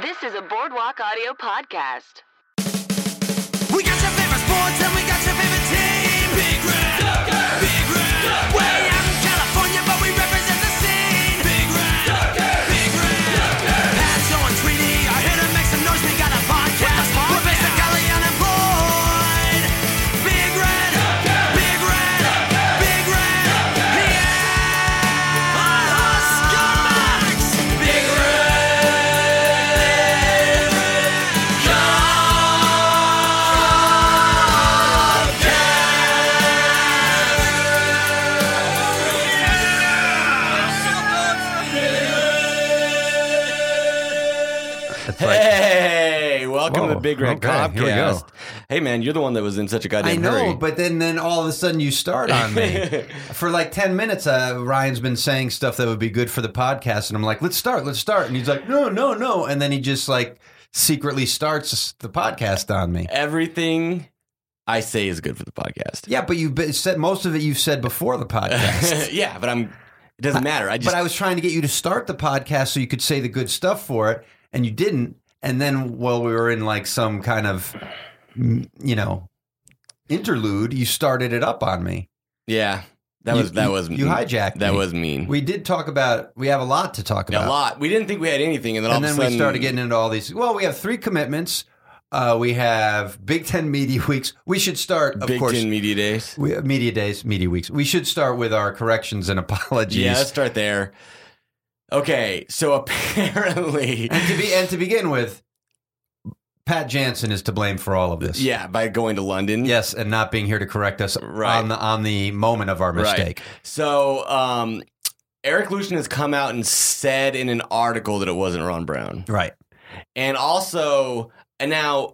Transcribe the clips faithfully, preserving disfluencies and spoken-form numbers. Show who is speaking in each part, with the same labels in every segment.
Speaker 1: This is a Boardwalk Audio podcast.
Speaker 2: We got your favorite sports and we got your favorite team. Big Red, Ducker. Big Red, Ducker. Way out in California, but we represent the scene. Big Red, Ducker. Big Red, Ducker. Pat, Joe, and Tweety are here to make some noise. We got a podcast. We're basically unemployed. Big Red, Ducker. Big Red, Ducker. Big Red, Ducker. Yeah. Oh, scumbags. Big Red.
Speaker 3: Hey, welcome
Speaker 4: Whoa,
Speaker 3: to the Big Red
Speaker 4: okay, here we go.
Speaker 3: Podcast. Hey, man, you're the one that was in such a goddamn
Speaker 4: I know,
Speaker 3: hurry.
Speaker 4: but then, then all of a sudden you start on me. For like ten minutes, uh, Ryan's been saying stuff that would be good for the podcast, and I'm like, let's start, let's start. And he's like, no, no, no. And then he just like secretly starts the podcast on me.
Speaker 3: Everything I say is good for the podcast.
Speaker 4: Yeah, but you've been- said most of it you've said before the podcast.
Speaker 3: Yeah, but I'm. It doesn't matter. I just.
Speaker 4: But I was trying to get you to start the podcast so you could say the good stuff for it, and you didn't. And then while we were in like some kind of, mm, you know, interlude, you started it up on me.
Speaker 3: yeah, that
Speaker 4: You-
Speaker 3: was that
Speaker 4: you-
Speaker 3: was
Speaker 4: you hijacked
Speaker 3: That
Speaker 4: me.
Speaker 3: was mean.
Speaker 4: We did talk about, we have a lot to talk about.
Speaker 3: a lot. We didn't think we had anything, and then all
Speaker 4: And
Speaker 3: of
Speaker 4: then
Speaker 3: a sudden
Speaker 4: we started getting into all these. Well, we have three commitments. Uh, we have Big Ten Media Weeks. We should start, of
Speaker 3: Big
Speaker 4: course.
Speaker 3: Ten Media Days.
Speaker 4: we, media Days, Media Weeks. We should start with our corrections and apologies.
Speaker 3: Yeah, let's start there. Okay, so apparently,
Speaker 4: and to be and to begin with, Pat Jansen is to blame for all of this.
Speaker 3: yeah, by going to London.
Speaker 4: Yes, and not being here to correct us
Speaker 3: Right.
Speaker 4: on the on the moment of our mistake.
Speaker 3: Right. So, um, Eric Lucien has come out and said in an article that it wasn't Ron Brown.
Speaker 4: Right.
Speaker 3: And also, and now,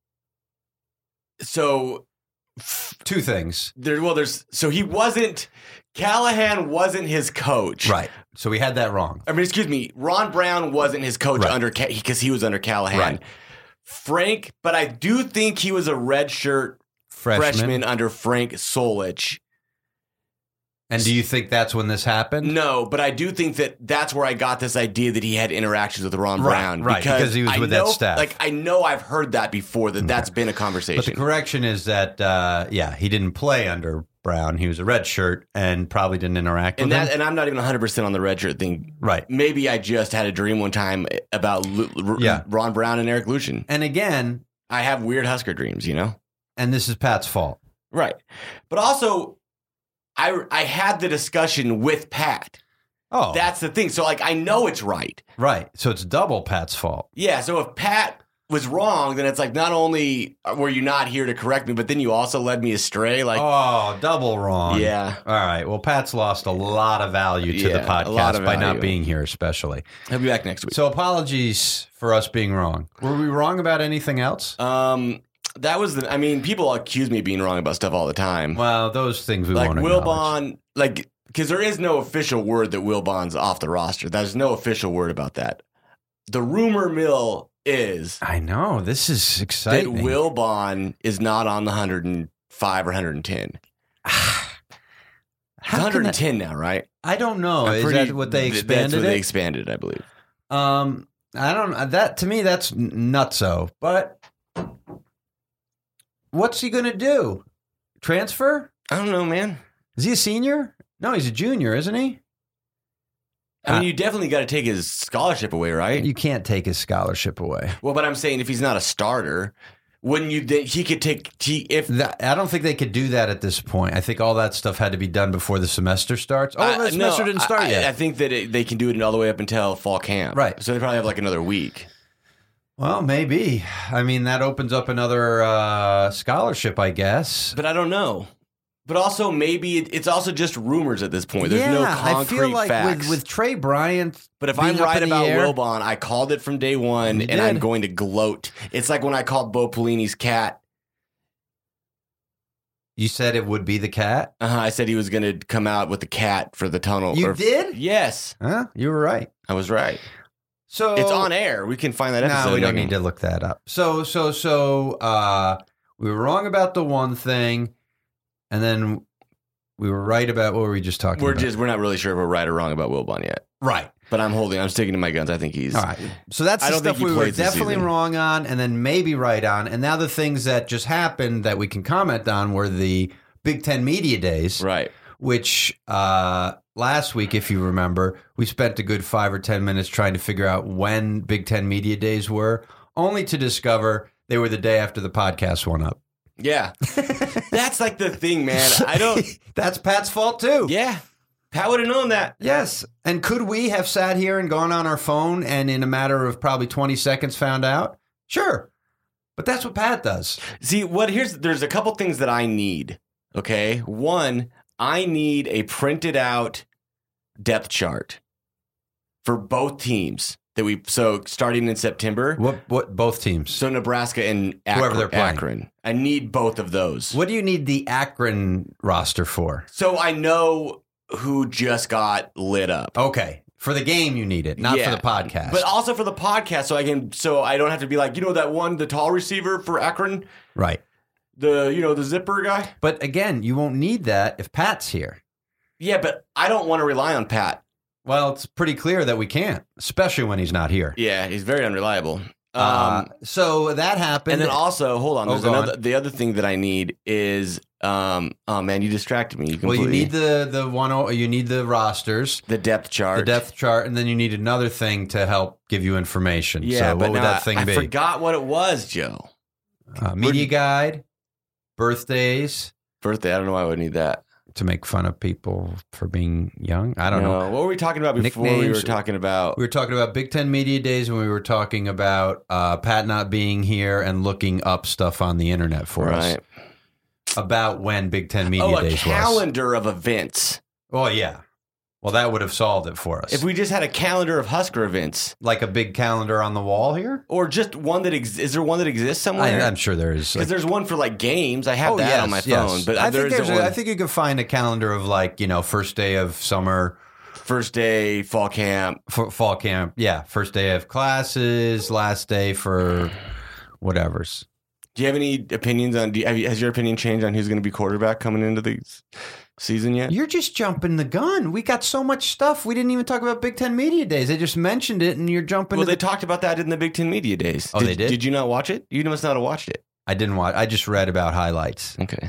Speaker 3: so
Speaker 4: Two things.
Speaker 3: there, well, there's, so he wasn't, Callahan wasn't his coach.
Speaker 4: Right. So we had that wrong.
Speaker 3: I mean, excuse me, Ron Brown wasn't his coach
Speaker 4: Right.
Speaker 3: under, because he was under Callahan.
Speaker 4: Right.
Speaker 3: Frank, but I do think he was a redshirt
Speaker 4: Freshman.
Speaker 3: freshman under Frank Solich.
Speaker 4: And do you think that's when this happened?
Speaker 3: No, but I do think that that's where I got this idea that he had interactions with Ron
Speaker 4: Right,
Speaker 3: Brown.
Speaker 4: right, because he was
Speaker 3: I
Speaker 4: with that
Speaker 3: know-
Speaker 4: staff.
Speaker 3: Like, I know I've heard that before, that that's been a
Speaker 4: But the
Speaker 3: conversation.
Speaker 4: correction is that, uh, yeah, he didn't play under Brown. He was a red shirt and probably didn't interact
Speaker 3: and
Speaker 4: with
Speaker 3: that,
Speaker 4: him.
Speaker 3: and I'm not even one hundred percent on the redshirt thing.
Speaker 4: Right.
Speaker 3: Maybe I just had a dream one time about Lu- R-
Speaker 4: Yeah.
Speaker 3: Ron Brown and Eric Lucien.
Speaker 4: And again,
Speaker 3: I have weird Husker dreams, you know?
Speaker 4: and this is Pat's fault.
Speaker 3: Right. But also, I, I had the discussion with Pat.
Speaker 4: Oh,
Speaker 3: That's the thing. So, like, I know it's right.
Speaker 4: right. So it's double Pat's fault.
Speaker 3: Yeah, so if Pat was wrong, then it's like not only were you not here to correct me, but then you also led me astray. Like,
Speaker 4: Oh, double wrong.
Speaker 3: yeah,
Speaker 4: All right. Well, Pat's lost a lot of value to
Speaker 3: Yeah,
Speaker 4: the
Speaker 3: a lot
Speaker 4: podcast
Speaker 3: of
Speaker 4: by
Speaker 3: value.
Speaker 4: not being here, especially.
Speaker 3: I'll be back next week.
Speaker 4: So apologies for us being wrong. Were we wrong about anything else?
Speaker 3: um, that was the. I mean, people accuse me of being wrong about stuff all the time.
Speaker 4: Well, those things we
Speaker 3: like
Speaker 4: won't
Speaker 3: Will
Speaker 4: acknowledge.
Speaker 3: Bond, like because there is no official word that Will Bond's off the roster. There's no official word about that. The rumor mill is
Speaker 4: I know. This is exciting.
Speaker 3: that Will Bond is not on the one hundred five or one hundred ten.
Speaker 4: How
Speaker 3: It's
Speaker 4: can
Speaker 3: one hundred
Speaker 4: that-
Speaker 3: ten now, right?
Speaker 4: I don't know.
Speaker 3: I'm
Speaker 4: Is
Speaker 3: pretty-
Speaker 4: that what they
Speaker 3: th-
Speaker 4: expanded
Speaker 3: That's what they
Speaker 4: it?
Speaker 3: expanded, I believe.
Speaker 4: Um, I don't. That to me, that's nutso. But what's he going to do? Transfer?
Speaker 3: I don't know, man.
Speaker 4: Is he a senior? No, he's a junior, isn't he?
Speaker 3: I mean,
Speaker 4: Uh,
Speaker 3: you definitely got to take his scholarship away, right?
Speaker 4: You can't take his scholarship away.
Speaker 3: well, but I'm saying if he's not a starter, wouldn't you? Then he could take he, if
Speaker 4: That, I don't think they could do that at this point. I think all that stuff had to be done before the semester starts. Oh,
Speaker 3: I-
Speaker 4: the
Speaker 3: no,
Speaker 4: semester didn't start
Speaker 3: I,
Speaker 4: yet.
Speaker 3: I think that it, they can do it all the way up until fall camp,
Speaker 4: Right.
Speaker 3: So they probably have like another week.
Speaker 4: Well, maybe. I mean, that opens up another uh, scholarship, I guess.
Speaker 3: But I don't know. But also, maybe it, it's also just rumors at this point. There's
Speaker 4: yeah,
Speaker 3: no
Speaker 4: I
Speaker 3: concrete
Speaker 4: feel like
Speaker 3: facts.
Speaker 4: with, with Trey Bryant.
Speaker 3: but if
Speaker 4: being
Speaker 3: I'm
Speaker 4: up
Speaker 3: right
Speaker 4: in the
Speaker 3: about
Speaker 4: air-
Speaker 3: Wilbon, I called it from day one,
Speaker 4: You
Speaker 3: and I'm
Speaker 4: did.
Speaker 3: going to gloat. It's like when I called Bo Pelini's cat.
Speaker 4: You said it would be the cat.
Speaker 3: Uh-huh, I said he was going to come out with the cat for the tunnel.
Speaker 4: You
Speaker 3: or-
Speaker 4: did?
Speaker 3: Yes,
Speaker 4: Huh? You were right.
Speaker 3: I was right.
Speaker 4: So
Speaker 3: It's on air. We can find that episode.
Speaker 4: No, we don't
Speaker 3: Megan.
Speaker 4: need to look that up. So, so, so, uh, we were wrong about the one thing, and then we were right about what were we just talking
Speaker 3: We're
Speaker 4: about?
Speaker 3: just we're not really sure if we're right or wrong about Wilbon yet.
Speaker 4: Right.
Speaker 3: But I'm holding. I'm sticking to my guns. I think he's.
Speaker 4: All right. So that's
Speaker 3: I
Speaker 4: the
Speaker 3: don't think
Speaker 4: stuff
Speaker 3: he
Speaker 4: we were
Speaker 3: plays this
Speaker 4: definitely
Speaker 3: season.
Speaker 4: wrong on, and then maybe right on. And now the things that just happened that we can comment on were the Big Ten Media Days,
Speaker 3: right.
Speaker 4: which uh, last week, if you remember, we spent a good five or ten minutes trying to figure out when Big Ten Media Days were, only to discover they were the day after the podcast went up.
Speaker 3: Yeah, that's like the thing, man. I don't.
Speaker 4: That's Pat's fault too.
Speaker 3: Yeah, Pat would have known that.
Speaker 4: Yes. And could we have sat here and gone on our phone and in a matter of probably twenty seconds found out? Sure. But that's what Pat does.
Speaker 3: See, what here's there's a couple things that I need. Okay, one, I need a printed out depth chart for both teams that we so starting in September.
Speaker 4: What what both teams?
Speaker 3: So Nebraska and Akron,
Speaker 4: Whoever they're playing.
Speaker 3: Akron. I need both of those.
Speaker 4: What do you need the Akron roster for?
Speaker 3: So I know who just got lit up.
Speaker 4: Okay. For the game you need it, not
Speaker 3: Yeah.
Speaker 4: for the podcast.
Speaker 3: But also for the podcast, so I can, so I don't have to be like, you know, that one, the tall receiver for Akron,
Speaker 4: right.
Speaker 3: the, you know, the zipper guy.
Speaker 4: But again, you won't need that if Pat's here.
Speaker 3: Yeah, but I don't want to rely on Pat.
Speaker 4: Well, it's pretty clear that we can't, especially when he's not here.
Speaker 3: Yeah, he's very unreliable. Um,
Speaker 4: Uh, so that happened.
Speaker 3: and then also, hold on,
Speaker 4: Oh,
Speaker 3: there's
Speaker 4: go
Speaker 3: another.
Speaker 4: on.
Speaker 3: The other thing that I need is, um, oh man, you distracted me. You
Speaker 4: well, you
Speaker 3: completely-
Speaker 4: need the the one. oh- You need the rosters,
Speaker 3: the depth chart,
Speaker 4: the depth chart, and then you need another thing to help give you information.
Speaker 3: Yeah,
Speaker 4: so
Speaker 3: but
Speaker 4: what would
Speaker 3: now
Speaker 4: that thing
Speaker 3: I,
Speaker 4: be?
Speaker 3: I forgot what it was, Joe.
Speaker 4: Uh, media guide, birthdays,
Speaker 3: Birthday. I don't know why I would need that.
Speaker 4: to make fun of people for being young. I don't know.
Speaker 3: No. What were we talking about before? We
Speaker 4: Nicknames.
Speaker 3: were talking about
Speaker 4: We were talking about Big Ten Media Days, and we were talking about uh, Pat not being here and looking up stuff on the internet for
Speaker 3: right.
Speaker 4: us about when Big Ten Media
Speaker 3: Oh, a
Speaker 4: Days was.
Speaker 3: calendar of events.
Speaker 4: Oh, yeah. Well, that would have solved it for us.
Speaker 3: If we just had a calendar of Husker events,
Speaker 4: like a big calendar on the wall here?
Speaker 3: or just one that ex- is there one that exists somewhere?
Speaker 4: I, I'm sure there is.
Speaker 3: Because there's one for like games. I have
Speaker 4: Oh,
Speaker 3: that
Speaker 4: yes,
Speaker 3: on my
Speaker 4: yes.
Speaker 3: phone. But
Speaker 4: I
Speaker 3: there
Speaker 4: think,
Speaker 3: isn't
Speaker 4: there's a,
Speaker 3: one.
Speaker 4: I think you could find a calendar of like, you know, first day of summer,
Speaker 3: First day fall camp.
Speaker 4: f- fall camp. Yeah, first day of classes, last day for whatever's.
Speaker 3: Do you have any opinions on? Do you, have you, has your opinion changed on who's going to be quarterback coming into the s- season yet?
Speaker 4: You're just jumping the gun. We got so much stuff. We didn't even talk about Big Ten Media Days. They just mentioned it, and you're jumping
Speaker 3: Well,
Speaker 4: to
Speaker 3: they
Speaker 4: the...
Speaker 3: talked about that in the Big Ten Media Days.
Speaker 4: Oh, they did?
Speaker 3: Did you not watch it? You must not have watched it.
Speaker 4: I didn't watch. I just read about highlights.
Speaker 3: Okay.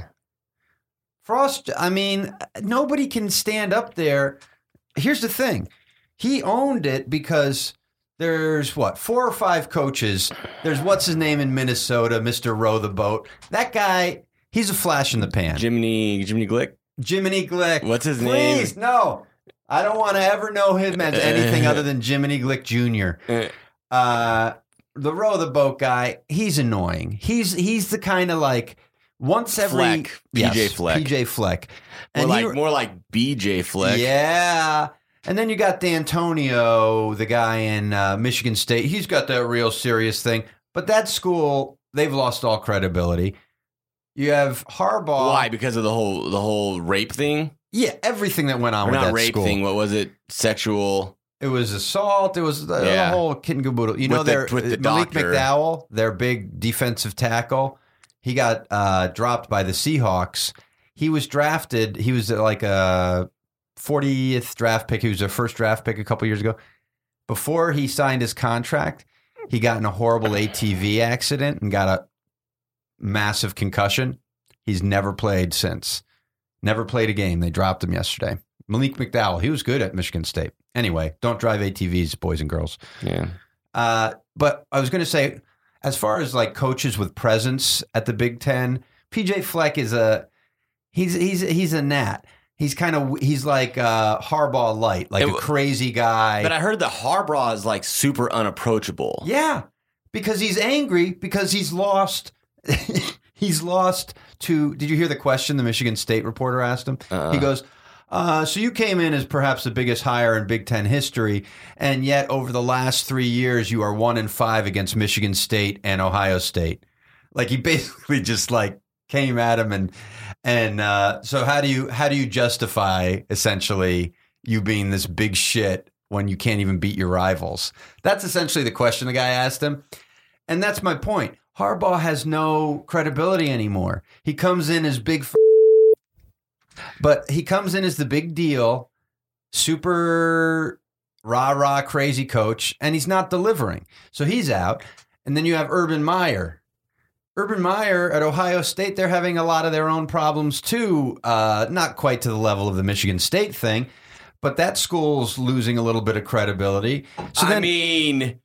Speaker 4: Frost, I mean, nobody can stand up there. Here's the thing. He owned it because there's, what, four or five coaches. There's what's his name in Minnesota, Mister Row the Boat. That guy, he's a flash in the pan.
Speaker 3: Jiminy Jiminy Glick.
Speaker 4: Jiminy Glick.
Speaker 3: What's his name?
Speaker 4: Please, no. I don't want to ever know him as anything other than Jiminy Glick Junior
Speaker 3: Uh,
Speaker 4: Uh, the Row the Boat guy, he's annoying. He's he's the kind of like once every
Speaker 3: Fleck. P J
Speaker 4: Yes,
Speaker 3: Fleck.
Speaker 4: P J Fleck,
Speaker 3: More
Speaker 4: he-
Speaker 3: like more like B J Fleck.
Speaker 4: yeah. And then you got D'Antonio, the guy in uh, Michigan State. He's got that real serious thing. But that school, they've lost all credibility. You have Harbaugh.
Speaker 3: Why? Because of the whole the whole rape thing?
Speaker 4: Yeah, everything that went on
Speaker 3: Or
Speaker 4: with
Speaker 3: not
Speaker 4: that
Speaker 3: rape
Speaker 4: school.
Speaker 3: thing. What was it? Sexual.
Speaker 4: It was assault. It was the,
Speaker 3: Yeah.
Speaker 4: the whole kit and caboodle. You
Speaker 3: With
Speaker 4: know,
Speaker 3: the-
Speaker 4: their
Speaker 3: with the
Speaker 4: Malik
Speaker 3: doctor.
Speaker 4: McDowell, their big defensive tackle, he got uh, dropped by the Seahawks. He was drafted. He was like a fortieth draft pick. He was their first draft pick a couple years ago. Before he signed his contract, he got in a horrible A T V accident and got a massive concussion. He's never played since. Never played a game. They dropped him yesterday. Malik McDowell, he was good at Michigan State. Anyway, don't drive A T Vs, boys and girls.
Speaker 3: Yeah.
Speaker 4: Uh, but I was going to say, as far as like coaches with presence at the Big Ten, P J Fleck is a he's he's he's a gnat. He's kind of he's like uh, Harbaugh light, like
Speaker 3: It
Speaker 4: a
Speaker 3: w-
Speaker 4: crazy guy.
Speaker 3: But I heard that Harbaugh is like super unapproachable.
Speaker 4: Yeah, because he's angry because he's lost. he's lost to. Did you hear the question the Michigan State reporter asked him?
Speaker 3: Uh-uh.
Speaker 4: He goes, uh, "So you came in as perhaps the biggest hire in Big Ten history, and yet over the last three years you are one in five against Michigan State and Ohio State." Like he basically just like came at him and and uh, so how do you how do you justify essentially you being this big shit when you can't even beat your rivals? That's essentially the question the guy asked him. And that's my point. Harbaugh has no credibility anymore. He comes in as big, f- but he comes in as the big deal, super rah rah crazy coach, and he's not delivering. So he's out. And then you have Urban Meyer. Urban Meyer at Ohio State, they're having a lot of their own problems too. Uh, not quite to the level of the Michigan State thing, but that school's losing a little bit of credibility. So
Speaker 3: I
Speaker 4: then,
Speaker 3: mean,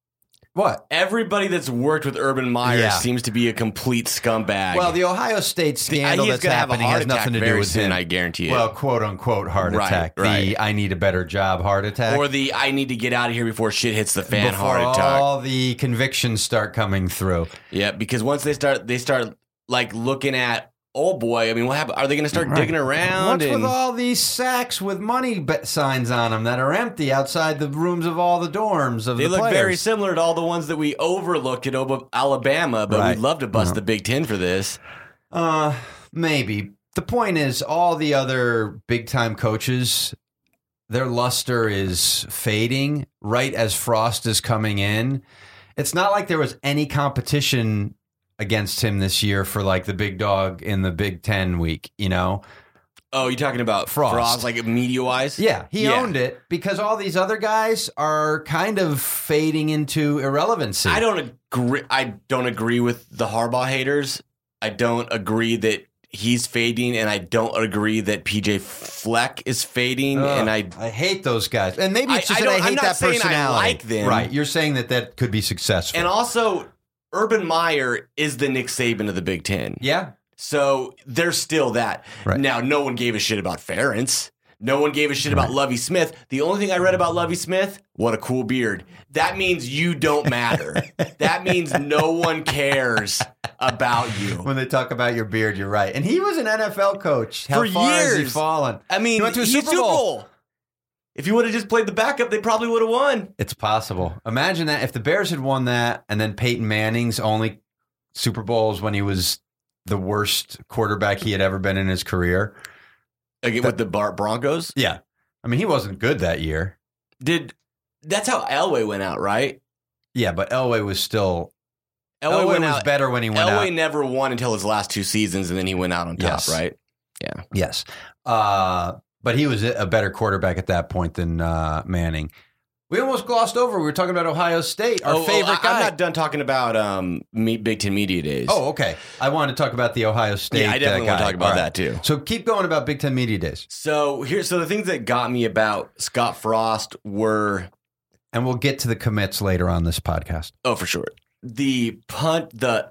Speaker 4: what?
Speaker 3: everybody that's worked with Urban Meyer
Speaker 4: Yeah.
Speaker 3: seems to be a complete scumbag.
Speaker 4: Well, the Ohio State scandal
Speaker 3: He's
Speaker 4: that's
Speaker 3: gonna have a
Speaker 4: happening
Speaker 3: heart
Speaker 4: has nothing to
Speaker 3: attack
Speaker 4: do
Speaker 3: very
Speaker 4: with
Speaker 3: soon,
Speaker 4: him.
Speaker 3: I guarantee it.
Speaker 4: Well, quote unquote heart
Speaker 3: Right,
Speaker 4: attack. The
Speaker 3: right.
Speaker 4: I need a better job heart attack.
Speaker 3: or the I need to get out of here before shit hits the fan
Speaker 4: before
Speaker 3: heart attack.
Speaker 4: all the convictions start coming through.
Speaker 3: Yeah, because once they start, they start like looking at, oh boy, I mean, what happened? Are they going to start
Speaker 4: Right.
Speaker 3: digging around?
Speaker 4: What's
Speaker 3: and-
Speaker 4: with all these sacks with money be- signs on them that are empty outside the rooms of all the dorms of
Speaker 3: They
Speaker 4: the
Speaker 3: look
Speaker 4: players?
Speaker 3: very similar to all the ones that we overlooked at Ob- Alabama, but
Speaker 4: Right.
Speaker 3: we'd love to bust
Speaker 4: No.
Speaker 3: the Big Ten for this.
Speaker 4: Uh, maybe. The point is, all the other big time coaches, their luster is fading right as Frost is coming in. It's not like there was any competition against him this year for like the big dog in the Big Ten week, you know?
Speaker 3: Oh, you're talking about
Speaker 4: Frost.
Speaker 3: Frost, like media wise?
Speaker 4: Yeah, he
Speaker 3: Yeah.
Speaker 4: owned it because all these other guys are kind of fading into irrelevancy.
Speaker 3: I don't agree. I don't agree with the Harbaugh haters. I don't agree that he's fading, and I don't agree that P J Fleck is fading.
Speaker 4: Ugh,
Speaker 3: and I,
Speaker 4: I hate those guys. And maybe it's
Speaker 3: I-
Speaker 4: just
Speaker 3: I
Speaker 4: that I
Speaker 3: don't- I'm
Speaker 4: hate
Speaker 3: not
Speaker 4: that
Speaker 3: saying I
Speaker 4: personality.
Speaker 3: like them.
Speaker 4: Right. You're saying that that could be successful.
Speaker 3: and also Urban Meyer is the Nick Saban of the Big Ten.
Speaker 4: yeah.
Speaker 3: So there's still that.
Speaker 4: Right.
Speaker 3: Now, no one gave a shit about Ferentz. No one gave a shit about Lovie Smith. The only thing I read about Lovie Smith, what a cool beard. That means you don't matter. That means no one cares about you.
Speaker 4: When they talk about your beard, you're right. And he was an N F L coach. How
Speaker 3: For
Speaker 4: far has he
Speaker 3: years.
Speaker 4: fallen?
Speaker 3: I mean,
Speaker 4: He went to a
Speaker 3: he's
Speaker 4: Super Bowl.
Speaker 3: If he would have just played the backup, they probably would have won.
Speaker 4: It's possible. Imagine that if the Bears had won that, and then Peyton Manning's only Super Bowls when he was the worst quarterback he had ever been in his career.
Speaker 3: Again, with the Bar- Broncos?
Speaker 4: Yeah. I mean, he wasn't good that year.
Speaker 3: Did That's how Elway went out, right?
Speaker 4: Yeah, but Elway was still
Speaker 3: Elway,
Speaker 4: Elway
Speaker 3: went
Speaker 4: was
Speaker 3: out.
Speaker 4: better when he went
Speaker 3: Elway
Speaker 4: out.
Speaker 3: never won until his last two seasons, and then he went out on top,
Speaker 4: Yes.
Speaker 3: right? Yeah.
Speaker 4: Yes. Uh, but he was a better quarterback at that point than uh, Manning. We almost glossed over. We were talking about Ohio State, our
Speaker 3: Oh, oh,
Speaker 4: favorite
Speaker 3: I,
Speaker 4: guy.
Speaker 3: I'm not done talking about um, me, Big Ten Media Days.
Speaker 4: Oh, okay. I want to talk about the Ohio State.
Speaker 3: yeah, I definitely
Speaker 4: uh,
Speaker 3: want to
Speaker 4: guy.
Speaker 3: talk about
Speaker 4: All
Speaker 3: that too.
Speaker 4: So keep going about Big Ten Media Days,
Speaker 3: So here, so the things that got me about Scott Frost were,
Speaker 4: and we'll get to the commits later on this podcast.
Speaker 3: oh, for sure, the punt, the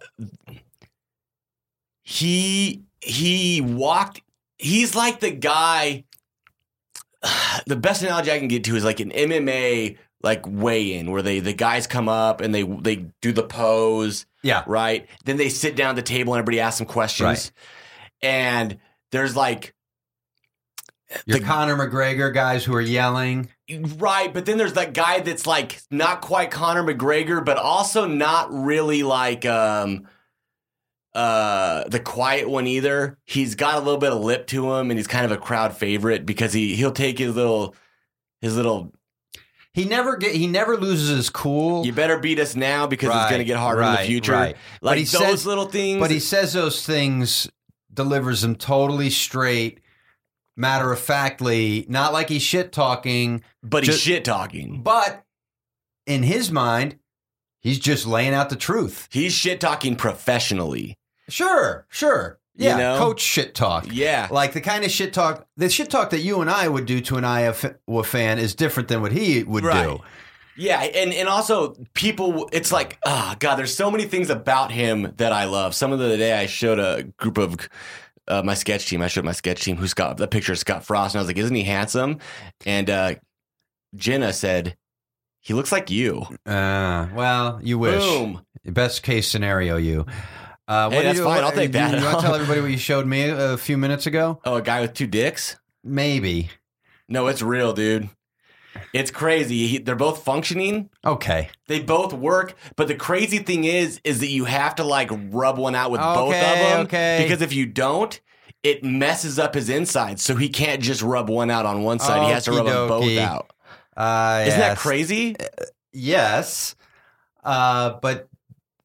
Speaker 3: he he walked. He's like the guy. The best analogy I can get to is like an M M A like weigh-in where they the guys come up and they they do the pose.
Speaker 4: Yeah.
Speaker 3: Right. Then they sit down at the table and everybody asks them questions.
Speaker 4: Right.
Speaker 3: And there's like
Speaker 4: Your
Speaker 3: The-
Speaker 4: Conor McGregor guys who are yelling.
Speaker 3: right, but then there's that guy that's like not quite Conor McGregor, but also not really like um uh the quiet one either. He's got a little bit of lip to him and he's kind of a crowd favorite because he he'll take his little his little
Speaker 4: He never get. He never loses his cool.
Speaker 3: you better beat us now because it's
Speaker 4: Right,
Speaker 3: going to get harder in the
Speaker 4: right,
Speaker 3: future.
Speaker 4: right. But
Speaker 3: Like
Speaker 4: he
Speaker 3: those
Speaker 4: says-
Speaker 3: little things.
Speaker 4: But he says those things, delivers them totally straight, matter of factly, not like he's shit talking.
Speaker 3: but he's
Speaker 4: just-
Speaker 3: shit talking.
Speaker 4: But in his mind, he's just laying out the truth.
Speaker 3: He's shit talking professionally.
Speaker 4: Sure, sure.
Speaker 3: You
Speaker 4: Yeah,
Speaker 3: know?
Speaker 4: coach shit talk.
Speaker 3: Yeah.
Speaker 4: Like the kind of shit talk, the shit talk that you and I would do to an Iowa fan is different than what he would
Speaker 3: Right.
Speaker 4: do.
Speaker 3: Yeah, and, and also people, it's like, oh God, there's so many things about him that I love. Some of the other day I showed a group of uh, my sketch team. I showed my sketch team who's got the picture of Scott Frost, and I was like, isn't he handsome? And uh, Jenna said, he looks like you.
Speaker 4: Uh, well, you wish.
Speaker 3: Boom.
Speaker 4: Best case scenario, you. Uh,
Speaker 3: Hey,
Speaker 4: what
Speaker 3: that's
Speaker 4: did you,
Speaker 3: fine.
Speaker 4: what-
Speaker 3: I'll take
Speaker 4: you-
Speaker 3: that.
Speaker 4: You want to tell everybody what you showed me a few minutes ago?
Speaker 3: Oh, a guy with two dicks?
Speaker 4: Maybe.
Speaker 3: No, it's real, dude. It's crazy. He, they're both functioning.
Speaker 4: Okay.
Speaker 3: They both work, but the crazy thing is, is that you have to like rub one out with both of
Speaker 4: Okay,
Speaker 3: them.
Speaker 4: okay.
Speaker 3: Because if you don't, it messes up his insides. So he can't just rub one out on one side. He has to rub them both
Speaker 4: Okey-dokey.
Speaker 3: out.
Speaker 4: Uh,
Speaker 3: Isn't that
Speaker 4: yes.
Speaker 3: crazy?
Speaker 4: Yes. Uh, but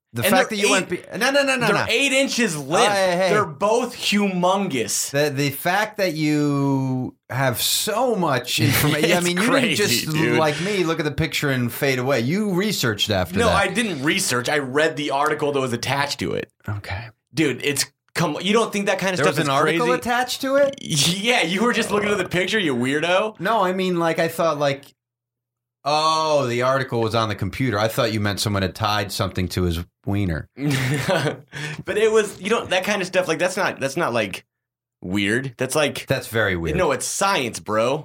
Speaker 4: The
Speaker 3: And
Speaker 4: fact that
Speaker 3: they're
Speaker 4: you
Speaker 3: eight-
Speaker 4: went... Be- no, no, no, no,
Speaker 3: They're
Speaker 4: no.
Speaker 3: eight inches limp.
Speaker 4: Oh, hey, hey.
Speaker 3: They're both humongous.
Speaker 4: The, the fact that you have so much information. I
Speaker 3: It's
Speaker 4: mean, you
Speaker 3: crazy,
Speaker 4: didn't just,
Speaker 3: dude.
Speaker 4: like me, look at the picture and fade away. You researched after
Speaker 3: No,
Speaker 4: that.
Speaker 3: I didn't research. I read the article that was attached to it.
Speaker 4: Okay.
Speaker 3: Dude, it's come. You don't think that kind of
Speaker 4: There
Speaker 3: stuff
Speaker 4: was an
Speaker 3: is
Speaker 4: article
Speaker 3: crazy?
Speaker 4: attached to it?
Speaker 3: Yeah, you were just looking at the picture, you weirdo.
Speaker 4: No, I mean, like, I thought, like, oh, the article was on the computer. I thought you meant someone had tied something to his wiener.
Speaker 3: But it was, you know, that kind of stuff. Like that's not that's not like weird. That's like
Speaker 4: That's very weird.
Speaker 3: no, it's science, bro.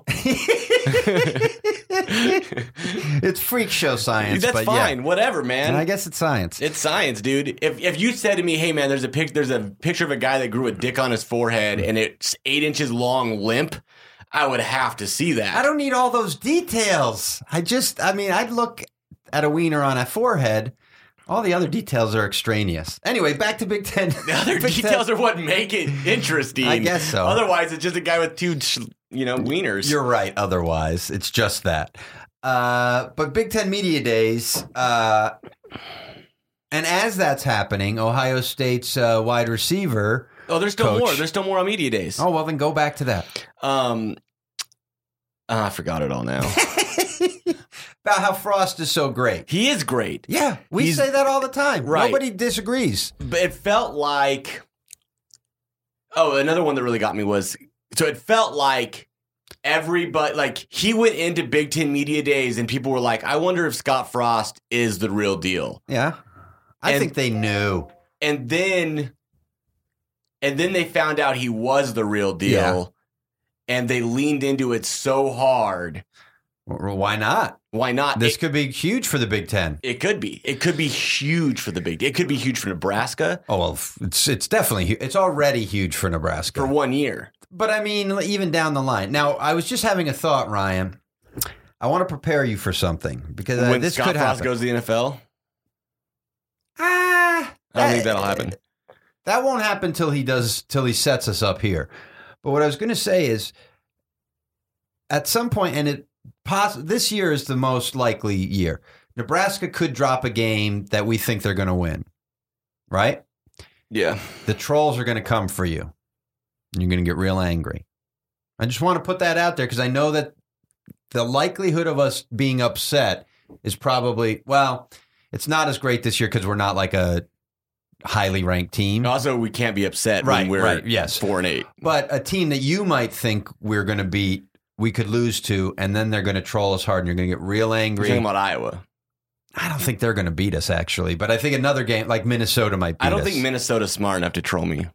Speaker 4: It's freak show science.
Speaker 3: That's
Speaker 4: but
Speaker 3: fine.
Speaker 4: Yeah.
Speaker 3: Whatever, man.
Speaker 4: And I guess it's science.
Speaker 3: It's science, dude. If if you said to me, "Hey, man, there's a pic, there's a picture of a guy that grew a dick on his forehead and it's eight inches long, limp," I would have to see that.
Speaker 4: I don't need all those details. I just, I mean, I'd look at a wiener on a forehead. All the other details are extraneous. Anyway, back to Big Ten.
Speaker 3: The other
Speaker 4: Big
Speaker 3: details
Speaker 4: Ten.
Speaker 3: are what make it interesting.
Speaker 4: I guess so.
Speaker 3: Otherwise, it's just a guy with two, sh- you know, wieners.
Speaker 4: You're right. Otherwise, it's just that. Uh, but Big Ten Media Days, uh, and as that's happening, Ohio State's uh, wide receiver.
Speaker 3: oh, there's still
Speaker 4: Coach.
Speaker 3: more. There's still more on media days.
Speaker 4: Oh, well, then go back to that.
Speaker 3: Um, ah, I forgot it all now.
Speaker 4: About how Frost is so great.
Speaker 3: He is great,
Speaker 4: Yeah, we
Speaker 3: He's-
Speaker 4: say that all the time.
Speaker 3: Right.
Speaker 4: Nobody disagrees.
Speaker 3: but it felt like. Oh, another one that really got me was so it felt like everybody like he went into Big Ten media days and people were like, "I wonder if Scott Frost is the real deal."
Speaker 4: Yeah. I
Speaker 3: And-
Speaker 4: think they knew.
Speaker 3: And then, and then they found out he was the real deal, and they leaned into it so hard.
Speaker 4: Well, why not?
Speaker 3: Why not?
Speaker 4: This
Speaker 3: it,
Speaker 4: could be huge for the Big Ten.
Speaker 3: it could be. It could be huge for the Big. It could be huge for Nebraska
Speaker 4: Oh, well, it's it's definitely hu- it's already huge for Nebraska.
Speaker 3: for one year.
Speaker 4: But I mean, even down the line. Now, I was just having a thought, Ryan. I want to prepare you for something because uh,
Speaker 3: when
Speaker 4: this
Speaker 3: Scott
Speaker 4: could
Speaker 3: Frost
Speaker 4: happen.
Speaker 3: goes to the N F L,
Speaker 4: ah,
Speaker 3: I don't think
Speaker 4: that-
Speaker 3: that'll happen.
Speaker 4: That won't happen till he does till he sets us up here. But what I was going to say is, at some point, and it poss- this year is the most likely year. Nebraska could drop a game that we think they're going to win, right?
Speaker 3: Yeah,
Speaker 4: The trolls are going to come for you. And you're going to get real angry. I just want to put that out there because I know that the likelihood of us being upset is probably, well, it's not as great this year because we're not like a highly ranked team.
Speaker 3: also we can't be upset
Speaker 4: Right,
Speaker 3: when we're
Speaker 4: right, yes.
Speaker 3: four and eight.
Speaker 4: But a team that you might think we're going to beat, we could lose to, and then they're going to troll us hard and you're going to get real
Speaker 3: We're
Speaker 4: angry.
Speaker 3: talking about Iowa.
Speaker 4: I don't think they're going to beat us, actually. But I think another game like Minnesota might beat
Speaker 3: I don't
Speaker 4: us.
Speaker 3: think Minnesota's smart enough to troll me.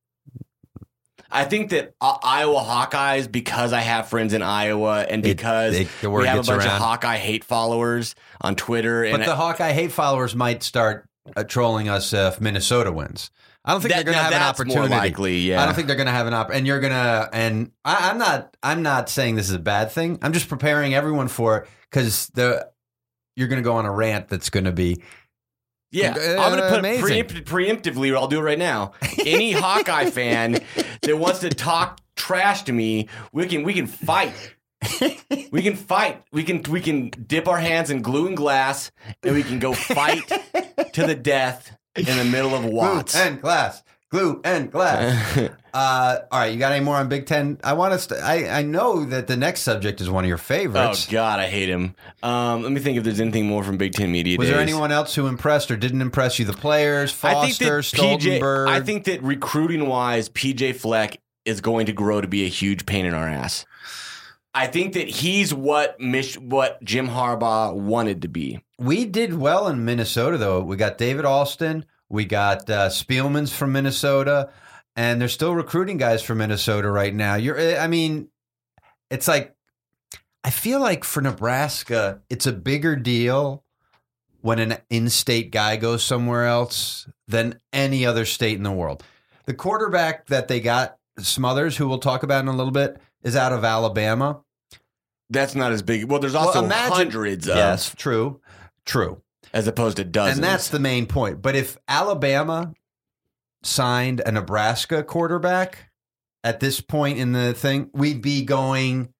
Speaker 3: I think that uh, Iowa Hawkeyes, because I have friends in Iowa and
Speaker 4: It-
Speaker 3: because
Speaker 4: it- the word
Speaker 3: we have a
Speaker 4: gets
Speaker 3: bunch
Speaker 4: around.
Speaker 3: of Hawkeye hate followers on Twitter.
Speaker 4: But
Speaker 3: and
Speaker 4: the Hawkeye hate followers might start uh, trolling us if Minnesota wins. I don't think
Speaker 3: That-
Speaker 4: they're going to
Speaker 3: now
Speaker 4: have an
Speaker 3: that's
Speaker 4: opportunity.
Speaker 3: more likely, yeah.
Speaker 4: I don't think they're going to have an op. And you're going to. And I, I'm not. I'm not saying this is a bad thing. I'm just preparing everyone for it because the you're going to go on a rant that's going to be.
Speaker 3: Yeah,
Speaker 4: Uh,
Speaker 3: I'm going to put
Speaker 4: amazing.
Speaker 3: preempt- preemptively. I'll do it right now. Any Hawkeye fan that wants to talk trash to me, we can we can fight. We can fight. We can we can dip our hands in glue and glass, and we can go fight to the death in the middle of Watts.
Speaker 4: Glue and glass. Glue and glass. uh, all right, you got any more on Big Ten? I want us to. I, I know that the next subject is one of your
Speaker 3: Oh
Speaker 4: favorites.
Speaker 3: God, I hate him. Um, let me think if there's anything more from Big Ten media.
Speaker 4: Was
Speaker 3: days.
Speaker 4: there anyone else who impressed or didn't impress you? The players, Foster,
Speaker 3: I think that P J.
Speaker 4: Stoltenberg.
Speaker 3: I think that recruiting wise, P J Fleck is going to grow to be a huge pain in our ass. I think that he's what Mich- what Jim Harbaugh wanted to be.
Speaker 4: we did well in Minnesota, though. We got David Alston. We got uh, Spielman's from Minnesota, and they're still recruiting guys from Minnesota right now. You're, I mean, it's like I feel like for Nebraska, it's a bigger deal when an in-state guy goes somewhere else than any other state in the world. The quarterback that they got, Smothers, who we'll talk about in a little bit, is out of Alabama.
Speaker 3: That's not as big. Well, there's also
Speaker 4: Well, imagine-
Speaker 3: hundreds of,
Speaker 4: Yes, true, true.
Speaker 3: as opposed to dozens.
Speaker 4: And that's the main point. But if Alabama signed a Nebraska quarterback at this point in the thing, we'd be going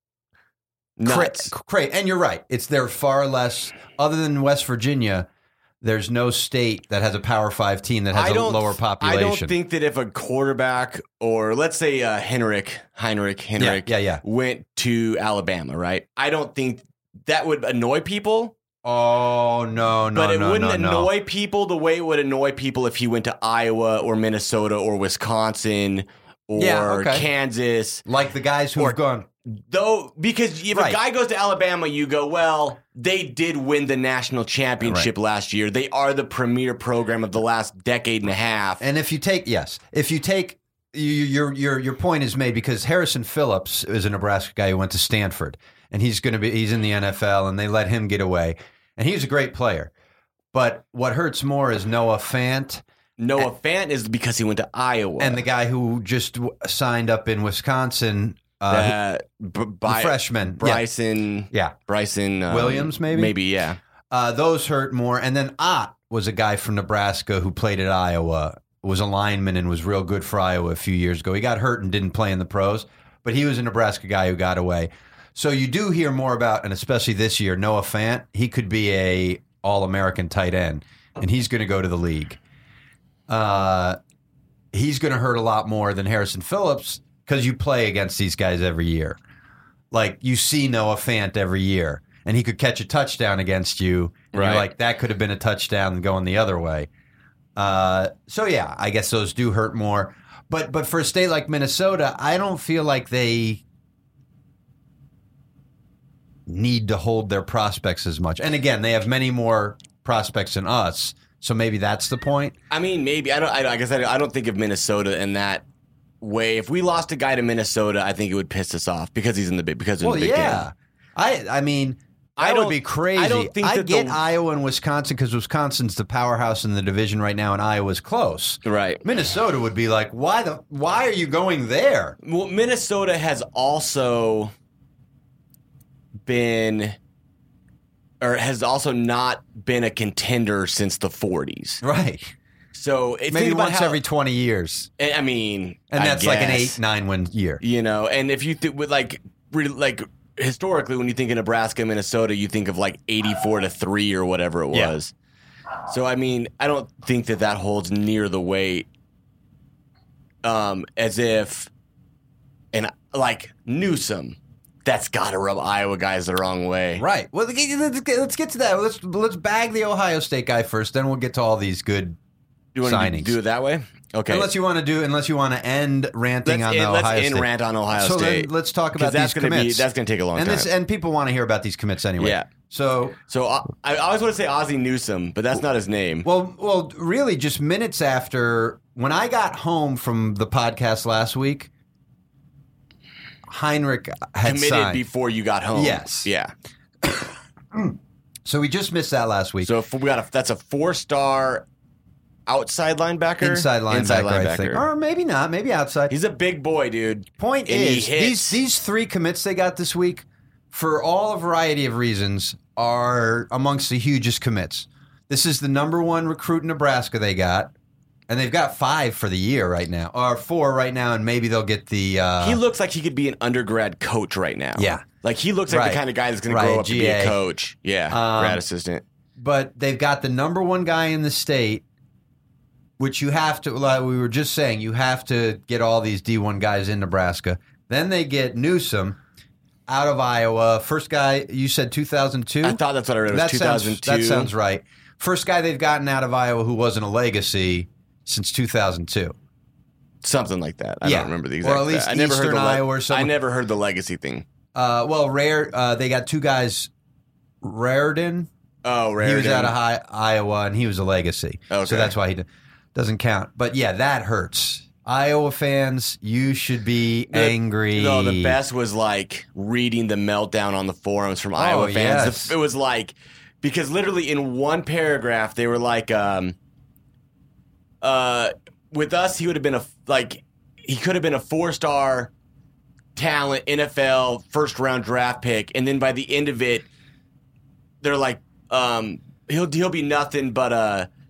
Speaker 3: nuts.
Speaker 4: cra- cra- And you're right. It's there far less, other than West Virginia, there's no state that has a Power Five team that has
Speaker 3: I
Speaker 4: a
Speaker 3: don't,
Speaker 4: lower population.
Speaker 3: I don't think that if a quarterback or let's say uh, Henrik, Heinrich, Henrik
Speaker 4: Yeah, yeah, yeah.
Speaker 3: went to Alabama, right? I don't think that would annoy people.
Speaker 4: Oh no, no,
Speaker 3: but it
Speaker 4: no,
Speaker 3: wouldn't
Speaker 4: no, no.
Speaker 3: annoy people the way it would annoy people if he went to Iowa or Minnesota or Wisconsin or
Speaker 4: Yeah, okay.
Speaker 3: Kansas.
Speaker 4: Like the guys who
Speaker 3: Or-
Speaker 4: have gone.
Speaker 3: Though, because if
Speaker 4: Right.
Speaker 3: a guy goes to Alabama, you go, well, they did win the national championship last year. They are the premier program of the last decade and a half.
Speaker 4: And if you take yes, if you take you, your your your point is made because Harrison Phillips is a Nebraska guy who went to Stanford, and he's going to be he's in the N F L, and they let him get away, and he's a great player. But what hurts more is Noah Fant
Speaker 3: Noah Fant is because he went to Iowa.
Speaker 4: and the guy who just w- signed up in Wisconsin, uh,
Speaker 3: uh, b-
Speaker 4: the
Speaker 3: by,
Speaker 4: freshman,
Speaker 3: Bryson,
Speaker 4: yeah,
Speaker 3: Bryson um,
Speaker 4: Williams, maybe?
Speaker 3: maybe, yeah.
Speaker 4: uh, those hurt more. And then Ott was a guy from Nebraska who played at Iowa, was a lineman and was real good for Iowa a few years ago. He got hurt and didn't play in the pros, but he was a Nebraska guy who got away. So you do hear more about, and especially this year, Noah Fant. He could be a All-American tight end, and he's going to go to the league. Uh, he's going to hurt a lot more than Harrison Phillips because you play against these guys every year. Like, you see Noah Fant every year, and he could catch a touchdown against you. And
Speaker 3: Right.
Speaker 4: You're like, that could have been a touchdown going the other way. Uh, so, yeah, I guess those do hurt more. But but for a state like Minnesota, I don't feel like they need to hold their prospects as much. And again, they have many more prospects than us, so maybe that's the point.
Speaker 3: I mean, maybe. I don't. I, I guess I, I don't think of Minnesota in that way. If we lost a guy to Minnesota, I think it would piss us off because he's in the big. Because
Speaker 4: Well,
Speaker 3: in the big
Speaker 4: yeah,
Speaker 3: game.
Speaker 4: I I mean,
Speaker 3: I
Speaker 4: that would
Speaker 3: don't-
Speaker 4: be crazy.
Speaker 3: I don't think
Speaker 4: I
Speaker 3: that
Speaker 4: get
Speaker 3: the-
Speaker 4: Iowa and Wisconsin because Wisconsin's the powerhouse in the division right now, and Iowa's close.
Speaker 3: Right.
Speaker 4: Minnesota would be like, why the why are you going there?
Speaker 3: Well, Minnesota has also been, or has also not been a contender since the forties.
Speaker 4: Right.
Speaker 3: So think
Speaker 4: Maybe
Speaker 3: about
Speaker 4: once
Speaker 3: how-
Speaker 4: every twenty years,
Speaker 3: I mean,
Speaker 4: and
Speaker 3: I
Speaker 4: that's like an
Speaker 3: guess,
Speaker 4: eight nine win year.
Speaker 3: You know, and if you think with like, re- like historically, when you think of Nebraska, Minnesota, you think of like eighty-four to three or whatever it
Speaker 4: Yeah.
Speaker 3: was. So I mean, I don't think that that holds near the weight, um, as if, and like Newsom, that's got to rub Iowa guys the wrong way.
Speaker 4: Right. Well, let's get, let's get to that. Let's let's bag the Ohio State guy first, then we'll get to all these good
Speaker 3: You want
Speaker 4: signings.
Speaker 3: to do it that way? Okay.
Speaker 4: Unless you want to do, unless you want to end ranting
Speaker 3: let's
Speaker 4: on
Speaker 3: end,
Speaker 4: the
Speaker 3: let's
Speaker 4: Ohio
Speaker 3: end
Speaker 4: State.
Speaker 3: rant on Ohio
Speaker 4: so
Speaker 3: State.
Speaker 4: then let's talk
Speaker 3: 'Cause
Speaker 4: about
Speaker 3: that's
Speaker 4: these
Speaker 3: gonna
Speaker 4: commits.
Speaker 3: Be, that's going to take a long
Speaker 4: and
Speaker 3: time.
Speaker 4: this and people want to hear about these commits anyway.
Speaker 3: Yeah.
Speaker 4: So
Speaker 3: so uh, I always want to say Ozzie Newsome, but that's not his name.
Speaker 4: well, well, really, just minutes after when I got home from the podcast last week, Heinrich had
Speaker 3: Committed
Speaker 4: signed.
Speaker 3: before you got home.
Speaker 4: Yes.
Speaker 3: Yeah.
Speaker 4: So we just missed that last week.
Speaker 3: So if we got a, that's a four-star outside linebacker,
Speaker 4: inside linebacker,
Speaker 3: inside
Speaker 4: I think, or maybe not, maybe outside.
Speaker 3: He's a big boy, dude.
Speaker 4: Point
Speaker 3: And he
Speaker 4: is,
Speaker 3: hits.
Speaker 4: these these three commits they got this week, for all a variety of reasons, are amongst the hugest commits. This is the number one recruit in Nebraska they got, and they've got five for the year right now, or four right now, and maybe they'll get the. Uh,
Speaker 3: He looks like he could be an undergrad coach right now.
Speaker 4: Yeah.
Speaker 3: Like he looks like
Speaker 4: Right.
Speaker 3: the kind of guy that's going
Speaker 4: Right,
Speaker 3: to grow up to be
Speaker 4: G A.
Speaker 3: a coach. Yeah,
Speaker 4: Um,
Speaker 3: grad assistant.
Speaker 4: but they've got the number one guy in the state, which you have to, like we were just saying, you have to get all these D one guys in Nebraska. Then they get Newsom out of Iowa. First guy, you said two thousand two?
Speaker 3: I thought that's what I read. It was
Speaker 4: that
Speaker 3: two
Speaker 4: sounds,
Speaker 3: thousand two.
Speaker 4: that sounds right. First guy they've gotten out of Iowa who wasn't a legacy since two thousand two.
Speaker 3: Something like that. I
Speaker 4: Yeah.
Speaker 3: don't remember the exact.
Speaker 4: Or at least
Speaker 3: I never heard
Speaker 4: Eastern
Speaker 3: the le-
Speaker 4: Iowa or something.
Speaker 3: I never heard the legacy thing.
Speaker 4: Uh, well, Rare, uh, they got two guys, Raridan.
Speaker 3: Oh, rare.
Speaker 4: He was out of high, Iowa, and he was a legacy.
Speaker 3: Okay.
Speaker 4: So that's why he d- doesn't count. But yeah, that hurts. Iowa fans, you should be
Speaker 3: The-
Speaker 4: angry.
Speaker 3: No, the best was like reading the meltdown on the forums from Iowa fans.
Speaker 4: yes.
Speaker 3: It was like because literally in one paragraph they were like, um, uh, with us he would have been a like he could have been a four star talent N F L first round draft pick, and then by the end of it, they're like, um, he'll he'll be nothing but a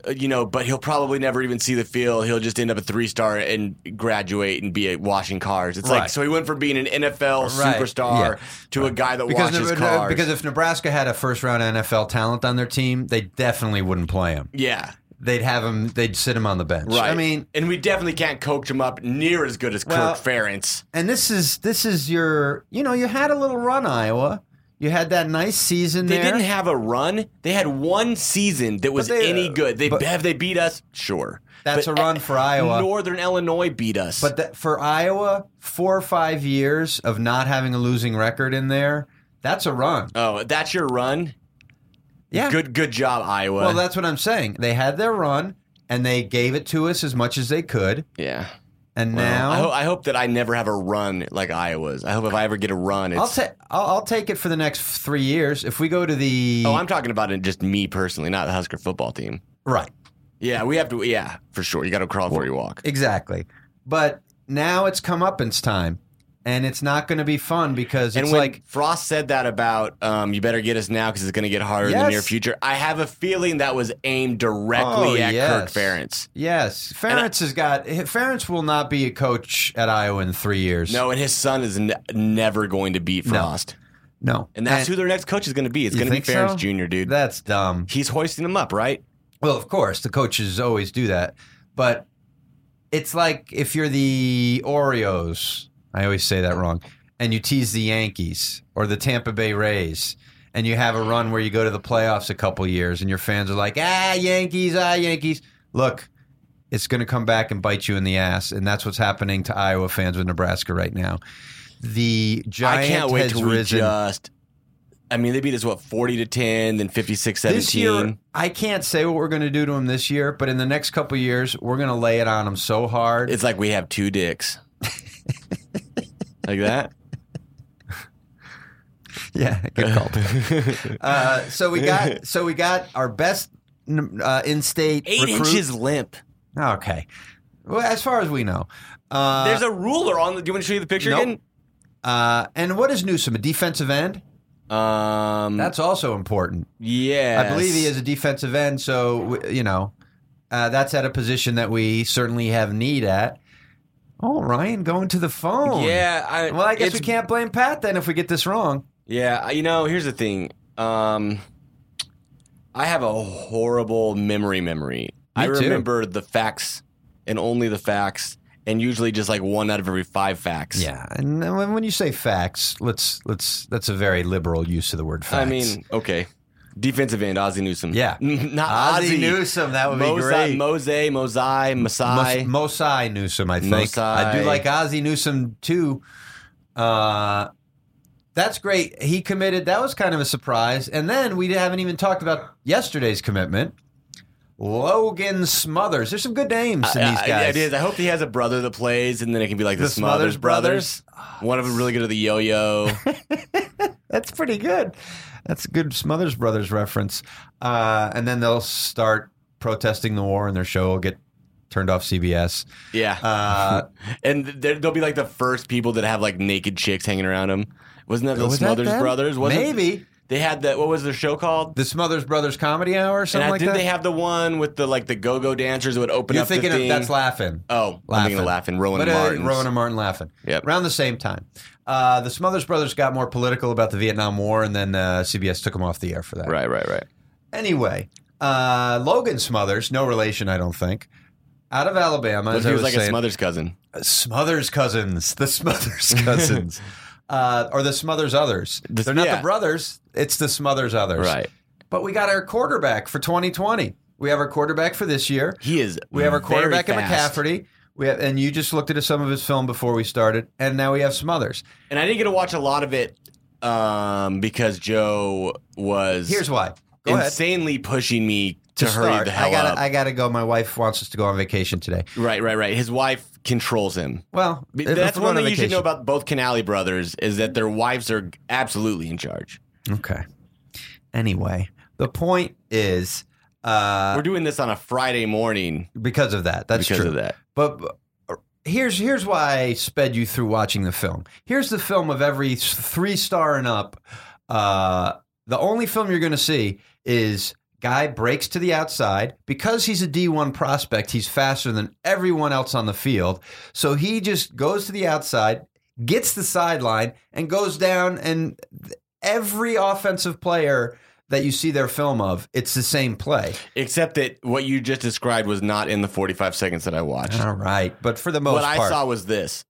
Speaker 3: uh, you know, but he'll probably never even see the field. He'll just end up a three star and graduate and be a washing cars. It's
Speaker 4: Right.
Speaker 3: like so he went from being an N F L
Speaker 4: Right.
Speaker 3: superstar
Speaker 4: Yeah.
Speaker 3: to a guy that
Speaker 4: Because,
Speaker 3: washes
Speaker 4: ne-
Speaker 3: cars.
Speaker 4: because if Nebraska had a first round N F L talent on their team, they definitely wouldn't play him.
Speaker 3: yeah.
Speaker 4: They'd have him. They'd sit him on the bench.
Speaker 3: Right.
Speaker 4: I mean,
Speaker 3: and we definitely can't coach him up near as good as
Speaker 4: Well-
Speaker 3: Kirk Ferentz.
Speaker 4: and this is this is your. You know, you had a little run, Iowa. You had that nice season
Speaker 3: They
Speaker 4: there.
Speaker 3: didn't have a run. They had one season that was
Speaker 4: But they, uh,
Speaker 3: any good. They
Speaker 4: but-
Speaker 3: have they beat us? Sure.
Speaker 4: That's
Speaker 3: But
Speaker 4: a run for Iowa.
Speaker 3: Northern Illinois beat us.
Speaker 4: But that, for Iowa, four or five years of not having a losing record in there, that's a run.
Speaker 3: oh, that's your run?
Speaker 4: Yeah.
Speaker 3: Good good job, Iowa.
Speaker 4: Well, that's what I'm saying. They had their run, and they gave it to us as much as they could.
Speaker 3: yeah.
Speaker 4: And
Speaker 3: Well,
Speaker 4: now
Speaker 3: I, ho- I hope that I never have a run like Iowa's. I hope if I ever get a run, it's.
Speaker 4: I'll take I'll, I'll take it for the next three years. If we go to the
Speaker 3: oh, I'm talking about it just me personally, not the Husker football team.
Speaker 4: right,
Speaker 3: Yeah, we have to. Yeah, for sure. You got to crawl before you walk.
Speaker 4: exactly. But now it's comeuppance time, and it's not going to be fun because
Speaker 3: And
Speaker 4: it's
Speaker 3: when
Speaker 4: like
Speaker 3: Frost said that about um, you better get us now because it's going to get harder in the
Speaker 4: Yes.
Speaker 3: near future, I have a feeling that was aimed directly
Speaker 4: Oh,
Speaker 3: at
Speaker 4: yes.
Speaker 3: Kirk Ferentz.
Speaker 4: yes, Ferentz has got Ferentz will not be a coach at Iowa in three years.
Speaker 3: No, and his son is ne- never going to beat
Speaker 4: No.
Speaker 3: Frost.
Speaker 4: no,
Speaker 3: And that's who their next coach is going to be. It's
Speaker 4: You
Speaker 3: going to be
Speaker 4: think
Speaker 3: Ferentz
Speaker 4: so?
Speaker 3: Junior, dude.
Speaker 4: That's dumb.
Speaker 3: He's hoisting them up, right?
Speaker 4: Well, of course, the coaches always do that. But it's like if you're the Oreos, I always say that wrong, and you tease the Yankees or the Tampa Bay Rays, and you have a run where you go to the playoffs a couple years, and your fans are like, ah, Yankees, ah, Yankees. Look, it's going to come back and bite you in the ass, and that's what's happening to Iowa fans with Nebraska right now. The giant
Speaker 3: I can't wait
Speaker 4: has
Speaker 3: till we
Speaker 4: risen.
Speaker 3: just. I mean, they beat us, what, forty to ten, then fifty-six
Speaker 4: This year,
Speaker 3: seventeen?
Speaker 4: I can't say what we're going to do to them this year, but in the next couple of years, we're going to lay it on them so hard.
Speaker 3: It's like we have two dicks. Like that?
Speaker 4: Yeah, good call. uh, so we got so we got our best uh, in-state
Speaker 3: Eight
Speaker 4: recruit.
Speaker 3: inches limp.
Speaker 4: Okay, well, as far as we know, uh,
Speaker 3: There's a ruler on the. Do you want to show you the picture
Speaker 4: nope.
Speaker 3: again?
Speaker 4: uh, and what is Newsom? A defensive end?
Speaker 3: Um,
Speaker 4: That's also important.
Speaker 3: yeah.
Speaker 4: I believe he is a defensive end. So w- you know, uh, that's at a position that we certainly have need at. Oh, Ryan going to the phone.
Speaker 3: Yeah. I,
Speaker 4: Well, I guess we
Speaker 3: it's-
Speaker 4: can't blame Pat then if we get this wrong.
Speaker 3: Yeah. You know, here's the thing. Um, I have a horrible memory. Memory. I
Speaker 4: too.
Speaker 3: remember the facts and only the facts, and usually just like one out of every five facts.
Speaker 4: Yeah, and then when when you say facts, let's let's that's a very liberal use of the word facts.
Speaker 3: I mean, okay. Defensive end, Ozzie Newsome.
Speaker 4: Yeah.
Speaker 3: Not
Speaker 4: Ozzie
Speaker 3: Ozzie.
Speaker 4: Newsome, that would be
Speaker 3: Mosai,
Speaker 4: great.
Speaker 3: Mose, Mosai, Masai.
Speaker 4: Mos- Mosai Newsom, I think.
Speaker 3: Mosai.
Speaker 4: I do like Ozzie Newsom too. Uh, that's great. He committed. That was kind of a surprise. And then we haven't even talked about yesterday's commitment. Logan Smothers. There's some good names in these
Speaker 3: I- I-
Speaker 4: guys.
Speaker 3: It is. I hope he has a brother that plays, and then it can be like the,
Speaker 4: The
Speaker 3: Smothers,
Speaker 4: Smothers
Speaker 3: brothers. One of them really good at the yo-yo.
Speaker 4: That's pretty good. That's a good Smothers Brothers reference. Uh, and then they'll start protesting the war, and their show will get turned off C B S.
Speaker 3: Yeah.
Speaker 4: Uh,
Speaker 3: and they're- they'll be like the first people that have like naked chicks hanging around them. Wasn't that the
Speaker 4: was that
Speaker 3: Smothers
Speaker 4: them?
Speaker 3: brothers? Wasn't
Speaker 4: Maybe.
Speaker 3: They had that. What was their show called?
Speaker 4: The Smothers Brothers Comedy Hour or
Speaker 3: And
Speaker 4: something
Speaker 3: I,
Speaker 4: like
Speaker 3: did
Speaker 4: that?
Speaker 3: they have the one with the like the go-go dancers that would open
Speaker 4: You're
Speaker 3: up
Speaker 4: thinking
Speaker 3: the
Speaker 4: of
Speaker 3: thing?
Speaker 4: That's Laughing.
Speaker 3: Oh, I'm thinking of Laughing. Rowan
Speaker 4: but,
Speaker 3: and
Speaker 4: uh,
Speaker 3: Martin.
Speaker 4: Rowan and Martin Laughing.
Speaker 3: Yep.
Speaker 4: Around the same time. Uh, the Smothers Brothers got more political about the Vietnam War, and then uh, C B S took them off the air for that.
Speaker 3: Right, right, right.
Speaker 4: Anyway, uh, Logan Smothers, no relation, I don't think, out of Alabama.
Speaker 3: What
Speaker 4: as
Speaker 3: if he
Speaker 4: I
Speaker 3: was
Speaker 4: was
Speaker 3: like a
Speaker 4: saying.
Speaker 3: Smothers cousin?
Speaker 4: Smothers cousins, the Smothers cousins, uh, or the Smothers others.
Speaker 3: The-
Speaker 4: They're not
Speaker 3: yeah.
Speaker 4: the brothers; it's the Smothers others.
Speaker 3: Right.
Speaker 4: But we got our quarterback for twenty twenty. We have our quarterback for this year.
Speaker 3: He is.
Speaker 4: We have our
Speaker 3: very
Speaker 4: quarterback in
Speaker 3: fast.
Speaker 4: McCafferty. We have, and you just looked at some of his film before we started, and now we have Smothers.
Speaker 3: And I didn't get to watch a lot of it um, because Joe was
Speaker 4: Here's why. Go ahead.
Speaker 3: insanely pushing me to,
Speaker 4: To
Speaker 3: hurry
Speaker 4: start,
Speaker 3: the hell
Speaker 4: I gotta,
Speaker 3: up.
Speaker 4: I gotta go. My wife wants us to go on vacation today.
Speaker 3: right, right, right. His wife controls him.
Speaker 4: Well,
Speaker 3: But
Speaker 4: if
Speaker 3: That's
Speaker 4: we're
Speaker 3: one
Speaker 4: going
Speaker 3: thing
Speaker 4: on
Speaker 3: you should know
Speaker 4: vacation-
Speaker 3: about both Canali brothers is that their wives are absolutely in charge.
Speaker 4: Okay. Anyway, the point is, uh,
Speaker 3: We're doing this on a Friday morning
Speaker 4: because of that. That's
Speaker 3: because
Speaker 4: true.
Speaker 3: of that.
Speaker 4: But uh, here's here's why I sped you through watching the film. Here's the film of every three star and up. Uh, the only film you're going to see is Guy breaks to the outside. Because he's a D one prospect, he's faster than everyone else on the field. So he just goes to the outside, gets the sideline, and goes down. And every offensive player that you see their film of, it's the same play.
Speaker 3: Except that what you just described was not in the forty-five seconds that I watched.
Speaker 4: All right. But for the most
Speaker 3: what
Speaker 4: part.
Speaker 3: I saw was this.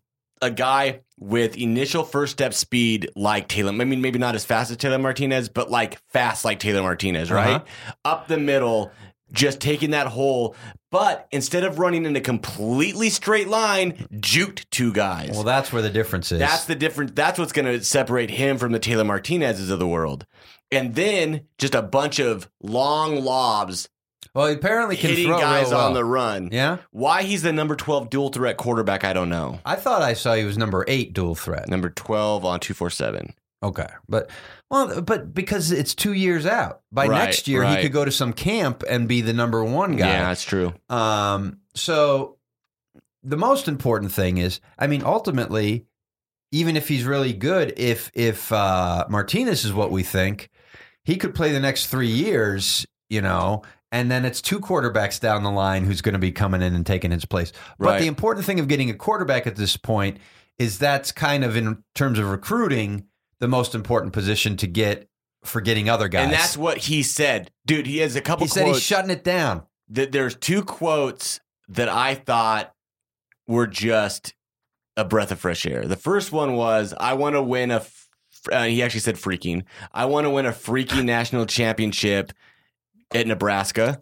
Speaker 3: A guy with initial first step speed like Taylor. I mean, maybe not as fast as Taylor Martinez, but like fast like Taylor Martinez, right?
Speaker 4: Uh-huh.
Speaker 3: Up the middle, just taking that hole. But instead of running in a completely straight line, juked two guys.
Speaker 4: Well, that's where the difference is.
Speaker 3: That's the difference. That's what's going to separate him from the Taylor Martinezes of the world. And then just a bunch of long lobs
Speaker 4: well, he apparently can
Speaker 3: hitting
Speaker 4: throw
Speaker 3: guys
Speaker 4: real well.
Speaker 3: on the run.
Speaker 4: Yeah?
Speaker 3: Why he's the number twelve dual threat quarterback, I don't know.
Speaker 4: I thought I saw he was number eight dual threat.
Speaker 3: Number twelve on two forty-seven.
Speaker 4: Okay. But well, but because it's two years out. By
Speaker 3: Right,
Speaker 4: next year,
Speaker 3: right.
Speaker 4: he could go to some camp and be the number one guy.
Speaker 3: Yeah, that's true.
Speaker 4: Um, so the most important thing is, I mean, ultimately, even if he's really good, if if uh, Martinez is what we think, he could play the next three years, you know, and then it's two quarterbacks down the line who's going to be coming in and taking his place. But
Speaker 3: Right.
Speaker 4: the important thing of getting a quarterback at this point is that's kind of, in terms of recruiting, the most important position to get for getting other guys.
Speaker 3: And that's what he said. Dude, he has a couple
Speaker 4: he said
Speaker 3: quotes.
Speaker 4: he's shutting it down.
Speaker 3: that there's two quotes that I thought were just a breath of fresh air. The first one was, I want to win a, f- uh, he actually said freaking, I want to win a freaking national championship at Nebraska.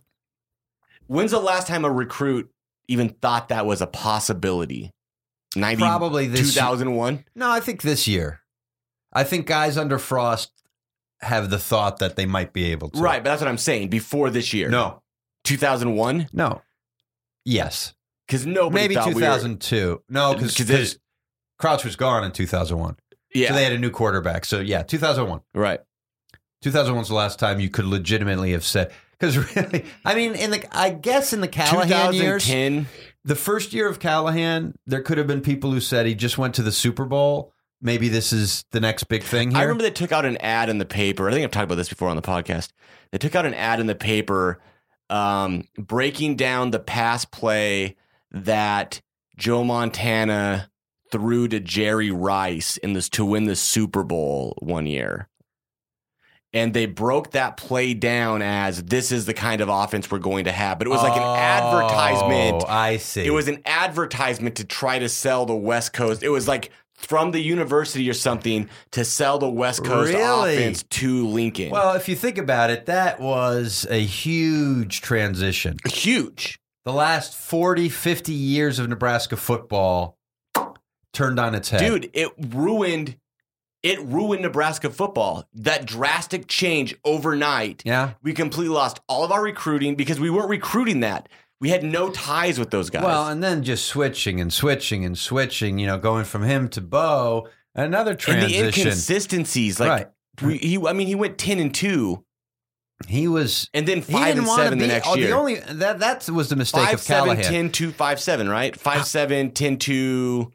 Speaker 3: When's the last time a recruit even thought that was a possibility? ninety
Speaker 4: Probably this
Speaker 3: two thousand one?
Speaker 4: No, I think this year. I think guys under Frost have the thought that they might be able to.
Speaker 3: Right, but that's what I'm saying. Before this year.
Speaker 4: No.
Speaker 3: two thousand one?
Speaker 4: No. Yes.
Speaker 3: Because nobody
Speaker 4: Maybe
Speaker 3: thought
Speaker 4: two thousand two. No, because
Speaker 3: 'Cause there's-
Speaker 4: Crouch was gone in two thousand one.
Speaker 3: we were. Yeah,
Speaker 4: So they had a new quarterback. So, yeah, two thousand one.
Speaker 3: right.
Speaker 4: two thousand one's the last time you could legitimately have said. Because really, I mean, in the I guess in the Callahan years,
Speaker 3: twenty ten.
Speaker 4: the first year of Callahan, there could have been people who said he just went to the Super Bowl. Maybe this is the next big thing here.
Speaker 3: I remember they took out an ad in the paper. I think I've talked about this before on the podcast. They took out an ad in the paper um, breaking down the pass play that Joe Montana threw to Jerry Rice in this to win the Super Bowl one year. And they broke that play down as this is the kind of offense we're going to have. But it was like an advertisement.
Speaker 4: Oh, I see.
Speaker 3: It was an advertisement to try to sell the West Coast. It was like from the university or something to sell the West Coast
Speaker 4: Really?
Speaker 3: offense to Lincoln.
Speaker 4: Well, if you think about it, that was a huge transition.
Speaker 3: huge.
Speaker 4: The last forty, fifty years of Nebraska football turned on its head.
Speaker 3: Dude, it ruined it ruined Nebraska football. That drastic change overnight.
Speaker 4: Yeah.
Speaker 3: We completely lost all of our recruiting because we weren't recruiting that. We had no ties with those guys.
Speaker 4: Well, and then just switching and switching and switching, you know, going from him to Bo, another
Speaker 3: and the
Speaker 4: transition.
Speaker 3: inconsistencies, like
Speaker 4: Right.
Speaker 3: we, he, I mean, he went ten and two,
Speaker 4: He was
Speaker 3: and then
Speaker 4: he
Speaker 3: five
Speaker 4: didn't
Speaker 3: and
Speaker 4: want to
Speaker 3: seven
Speaker 4: be
Speaker 3: the next
Speaker 4: oh,
Speaker 3: year.
Speaker 4: The only that that was the mistake
Speaker 3: Five
Speaker 4: of
Speaker 3: seven
Speaker 4: Callahan.
Speaker 3: ten two five seven, right? Five seven ten two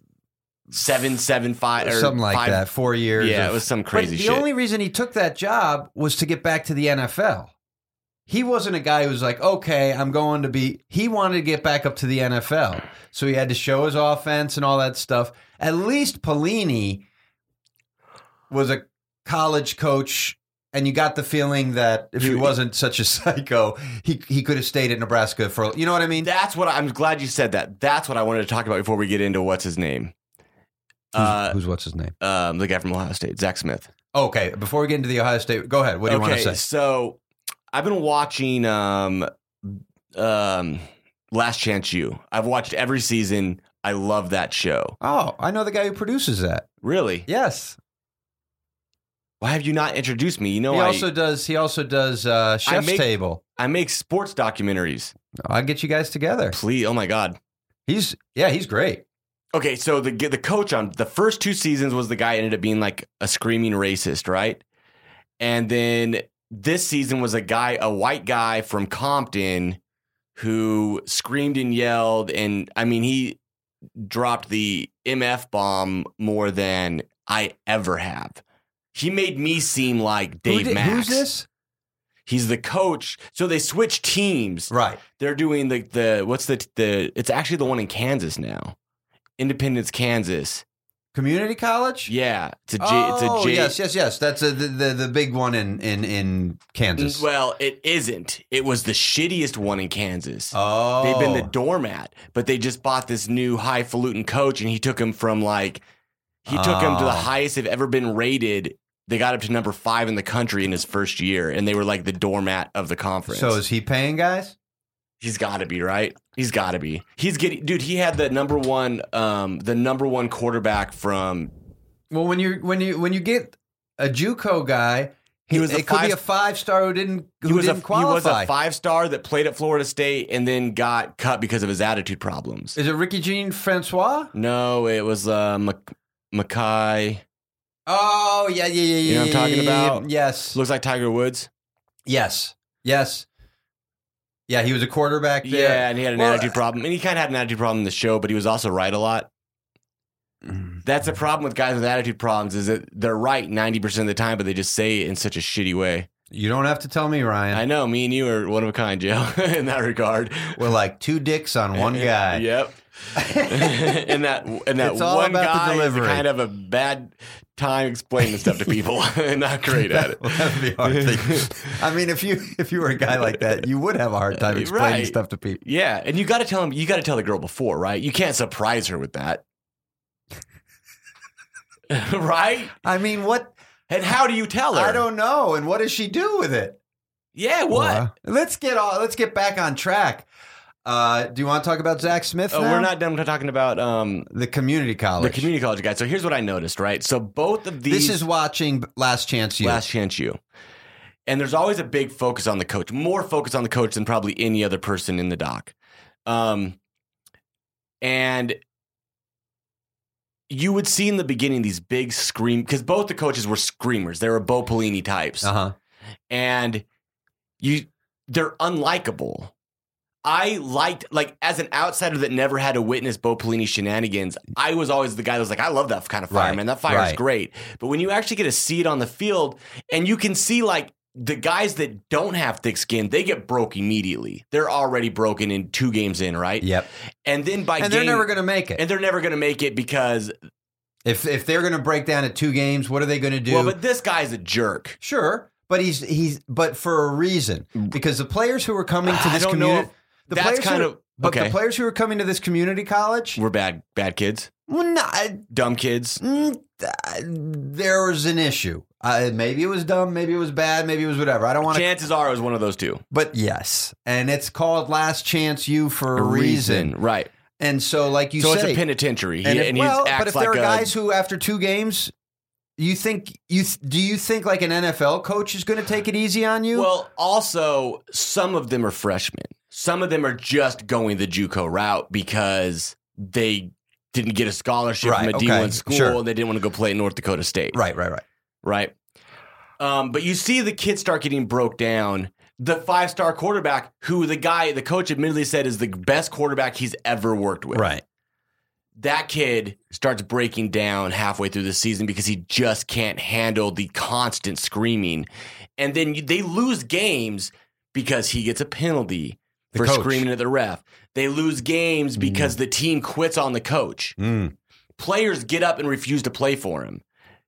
Speaker 3: seven seven five or
Speaker 4: Something like
Speaker 3: five,
Speaker 4: that. Four years.
Speaker 3: Yeah,
Speaker 4: of-
Speaker 3: it was some crazy
Speaker 4: but the
Speaker 3: shit.
Speaker 4: only reason he took that job was to get back to the N F L. He wasn't a guy who was like, okay, I'm going to be. He wanted to get back up to the N F L, so he had to show his offense and all that stuff. At least Pelini was a college coach, and you got the feeling that if he
Speaker 3: He-
Speaker 4: wasn't such a psycho, he he could have stayed at Nebraska for. You know what I mean?
Speaker 3: That's what I, I'm glad you said that. That's what I wanted to talk about before we get into what's his name.
Speaker 4: Who's,
Speaker 3: Uh,
Speaker 4: who's what's his name?
Speaker 3: um, the guy from Ohio State, Zach Smith.
Speaker 4: Okay, before we get into the Ohio State, go ahead. What do you
Speaker 3: okay,
Speaker 4: want to say?
Speaker 3: so I've been watching um, um, Last Chance U. I've watched every season. I love that show.
Speaker 4: Oh, I know the guy who produces that.
Speaker 3: Really?
Speaker 4: Yes.
Speaker 3: Why have you not introduced me? You know,
Speaker 4: he
Speaker 3: I,
Speaker 4: also does. He also does uh, Chef's
Speaker 3: make-
Speaker 4: Table.
Speaker 3: I make sports documentaries.
Speaker 4: I'll get you guys together.
Speaker 3: Please, oh my God.
Speaker 4: He's yeah, he's great.
Speaker 3: Okay, so the the coach on the first two seasons was the guy who ended up being like a screaming racist, right? And then this season was a guy, a white guy from Compton who screamed and yelled. And I mean, he dropped the M F bomb more than I ever have. He made me seem like Dave
Speaker 4: Who did-
Speaker 3: Max.
Speaker 4: Who's this?
Speaker 3: He's the coach. So they switch teams.
Speaker 4: Right.
Speaker 3: They're doing the the what's the the it's actually the one in Kansas now. Independence, Kansas.
Speaker 4: Community college?
Speaker 3: Yeah. It's a J
Speaker 4: Oh,
Speaker 3: it's a J
Speaker 4: yes, yes, yes. That's a, the, the the big one in in in Kansas.
Speaker 3: Well, it isn't. It was the shittiest one in Kansas.
Speaker 4: Oh.
Speaker 3: They've been the doormat, but they just bought this new highfalutin coach and he took him from like he took him to the
Speaker 4: Oh.
Speaker 3: highest they've ever been rated. They got up to number five in the country in his first year, and they were like the doormat of the conference.
Speaker 4: So is he paying guys?
Speaker 3: He's got to be, right? He's got to be. He's getting, dude. He had the number one, um, the number one quarterback from.
Speaker 4: Well, when you when you when you get a JUCO guy,
Speaker 3: He
Speaker 4: he
Speaker 3: was
Speaker 4: was
Speaker 3: a
Speaker 4: it could be
Speaker 3: five-
Speaker 4: a five star who didn't who
Speaker 3: He was a
Speaker 4: didn't
Speaker 3: he was
Speaker 4: qualify.
Speaker 3: a five star that played at Florida State and then got cut because of his attitude problems.
Speaker 4: Is it Ricky Jean Francois?
Speaker 3: No, it was uh, Mac- Mackay.
Speaker 4: Oh yeah, yeah, yeah, yeah.
Speaker 3: You know what I'm talking
Speaker 4: yeah, yeah,
Speaker 3: about?
Speaker 4: Yes,
Speaker 3: Looks like Tiger Woods.
Speaker 4: yes, yes. Yeah, he was a quarterback there.
Speaker 3: Yeah, and he had an
Speaker 4: Well,
Speaker 3: attitude problem, and he kind of had an attitude problem in the show, but he was also right a lot. That's the problem with guys with attitude problems is that they're right ninety percent of the time, but they just say it in such a shitty way.
Speaker 4: You don't have to tell me, Ryan.
Speaker 3: I know, me and you are one of a kind, Joe, in that regard.
Speaker 4: We're like two dicks on one guy.
Speaker 3: Yep. and that and that
Speaker 4: It's all
Speaker 3: one
Speaker 4: about the
Speaker 3: guy is
Speaker 4: delivery.
Speaker 3: kind of a bad time explaining stuff to people. Not great at it.
Speaker 4: Well, that'd be a hard thing. I mean, if you if you were a guy like that, you would have a hard time explaining
Speaker 3: Right.
Speaker 4: stuff to people.
Speaker 3: Yeah, and you got to tell him. You got to tell the girl before, right? You can't surprise her with that, right?
Speaker 4: I mean, what?
Speaker 3: And how do you tell her?
Speaker 4: I don't know. And what does she do with it?
Speaker 3: Yeah, what?
Speaker 4: Uh, let's get on. Let's get back on track. Uh, do you want to talk about Zach Smith?
Speaker 3: oh,
Speaker 4: now?
Speaker 3: we're not done talking about um,
Speaker 4: the community
Speaker 3: the
Speaker 4: college.
Speaker 3: community college guy. So here's what I noticed, right? So both of these.
Speaker 4: This is watching Last Chance U.
Speaker 3: Last Chance U. And there's always a big focus on the coach, more focus on the coach than probably any other person in the doc. Um, and you would see in the beginning these big scream, because both the coaches were screamers. They were Bo Pelini types.
Speaker 4: Uh huh.
Speaker 3: And you, they're unlikable. I liked, like, as an outsider that never had to witness Bo Pelini shenanigans, I was always the guy that was like, I love that kind of fire,
Speaker 4: Right,
Speaker 3: man. That fire's
Speaker 4: right.
Speaker 3: great. But when you actually get to see it on the field, and you can see, like, the guys that don't have thick skin, they get broke immediately. They're already broken in two games in, right?
Speaker 4: Yep.
Speaker 3: And then by
Speaker 4: And
Speaker 3: game,
Speaker 4: they're never going to make it.
Speaker 3: and they're never going to make it because,
Speaker 4: If if they're going to break down at two games, what are they going to do?
Speaker 3: well, but this guy's a jerk.
Speaker 4: Sure, but he's he's but for a reason, because the players who are coming to
Speaker 3: I
Speaker 4: this
Speaker 3: don't know
Speaker 4: community,
Speaker 3: if
Speaker 4: the
Speaker 3: that's
Speaker 4: players
Speaker 3: kind
Speaker 4: who,
Speaker 3: of-
Speaker 4: but
Speaker 3: okay.
Speaker 4: the players who are coming to this community college,
Speaker 3: We're bad, bad kids,
Speaker 4: well, no, I-
Speaker 3: dumb kids.
Speaker 4: mm, uh, there was an issue. Uh, maybe it was dumb, maybe it was bad, maybe it was whatever. I don't want to,
Speaker 3: Chances are it was one of those two.
Speaker 4: but yes, and it's called Last Chance U for a, reason.
Speaker 3: right?
Speaker 4: And so, like you
Speaker 3: so
Speaker 4: say,
Speaker 3: it's a penitentiary. He,
Speaker 4: and
Speaker 3: and,
Speaker 4: if,
Speaker 3: he
Speaker 4: well,
Speaker 3: acts
Speaker 4: but if
Speaker 3: like
Speaker 4: there are
Speaker 3: a,
Speaker 4: guys who after two games. You think you th- do you think like an N F L coach is going to take it easy on you?
Speaker 3: well, also some of them are freshmen. Some of them are just going the JUCO route because they didn't get a scholarship
Speaker 4: Right,
Speaker 3: from a D one
Speaker 4: okay,
Speaker 3: school
Speaker 4: sure.
Speaker 3: and they didn't want to go play at North Dakota State.
Speaker 4: right, right, right.
Speaker 3: Right. Um, but you see the kids start getting broke down. The five-star quarterback, who the guy, the coach admittedly said is the best quarterback he's ever worked with.
Speaker 4: Right.
Speaker 3: That kid starts breaking down halfway through the season because he just can't handle the constant screaming. And then you- they lose games because he gets a penalty
Speaker 4: The
Speaker 3: for
Speaker 4: coach.
Speaker 3: screaming at the ref. They lose games because the team quits on the coach.
Speaker 4: Mm.
Speaker 3: Players get up and refuse to play for him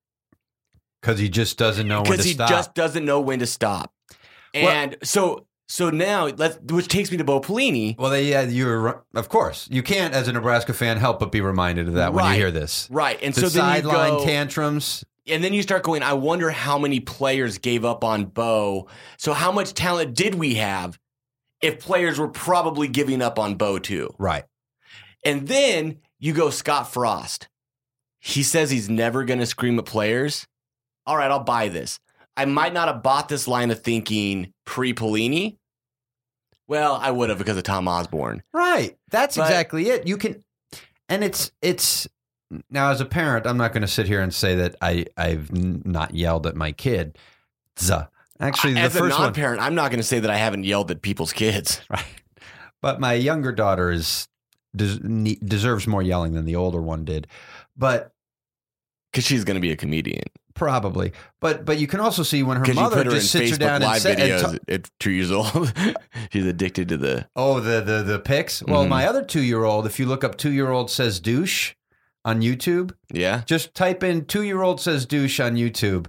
Speaker 4: Because he just doesn't know when
Speaker 3: because
Speaker 4: to
Speaker 3: he
Speaker 4: stop.
Speaker 3: just doesn't know when to stop.
Speaker 4: Well-
Speaker 3: And so so now, let's, which takes me to Bo Pelini.
Speaker 4: well, they, yeah, you're of course you can't, as a Nebraska fan, help but be reminded of that when you
Speaker 3: Right.
Speaker 4: hear this.
Speaker 3: Right. And
Speaker 4: The
Speaker 3: so then you
Speaker 4: sideline
Speaker 3: go,
Speaker 4: tantrums.
Speaker 3: and then you start going, I wonder how many players gave up on Bo. So how much talent did we have if players were probably giving up on Bo too?
Speaker 4: Right.
Speaker 3: And then you go Scott Frost. He says he's never going to scream at players. All right, I'll buy this. I might not have bought this line of thinking pre-Pelini. Well, I would have because of Tom Osborne.
Speaker 4: Right. That's
Speaker 3: But-
Speaker 4: exactly it. You can, and it's it's now as a parent, I'm not going to sit here and say that I I've n- not yelled at my kid. Zuh. Actually, the
Speaker 3: As a
Speaker 4: first one,
Speaker 3: non-parent, I'm not going to say that I haven't yelled at people's kids.
Speaker 4: right? But my younger daughter is des- ne- deserves more yelling than the older one did. But
Speaker 3: Because she's going to be a comedian.
Speaker 4: Probably, but but you can also see when her
Speaker 3: Because you
Speaker 4: mother
Speaker 3: put her in
Speaker 4: just sits her
Speaker 3: Facebook
Speaker 4: down and,
Speaker 3: live
Speaker 4: sa- and
Speaker 3: videos
Speaker 4: ta-
Speaker 3: at two years old. She's addicted to the.
Speaker 4: oh the the the pics. Well,
Speaker 3: Mhm.
Speaker 4: my other two year old, if you look up two year old says douche on YouTube,
Speaker 3: Yeah.
Speaker 4: just type in two year old says douche on YouTube.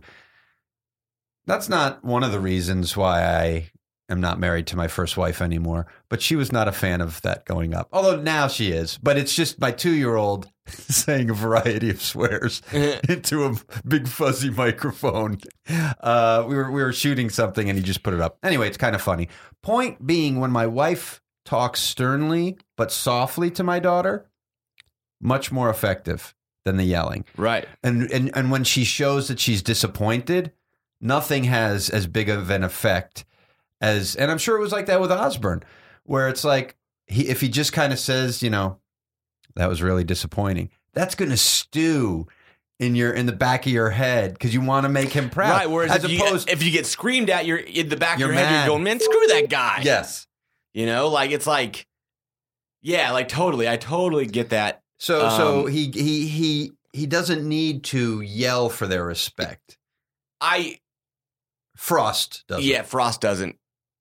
Speaker 4: That's not one of the reasons why I am not married to my first wife anymore, but she was not a fan of that going up. Although now she is, but it's just my two year old saying a variety of swears into a big fuzzy microphone. Uh, we were we were shooting something and he just put it up. Anyway, it's kind of funny. Point being, when my wife talks sternly but softly to my daughter, much more effective than the yelling.
Speaker 3: Right.
Speaker 4: And and and when she shows that she's disappointed, nothing has as big of an effect as, and I'm sure it was like that with Osborne, where it's like he if he just kind of says, you know, that was really disappointing, that's going to stew in your in the back of your head because you want to make him proud.
Speaker 3: Right. Whereas
Speaker 4: as
Speaker 3: if,
Speaker 4: opposed,
Speaker 3: you, if you get screamed at, you're in the back of
Speaker 4: You're
Speaker 3: your head.
Speaker 4: mad.
Speaker 3: You're going, man, screw that guy.
Speaker 4: yes.
Speaker 3: You know, like it's like, yeah, like totally. I totally get that.
Speaker 4: So so
Speaker 3: Um,
Speaker 4: he he he he doesn't need to yell for their respect.
Speaker 3: I
Speaker 4: Frost doesn't.
Speaker 3: Yeah, Frost doesn't.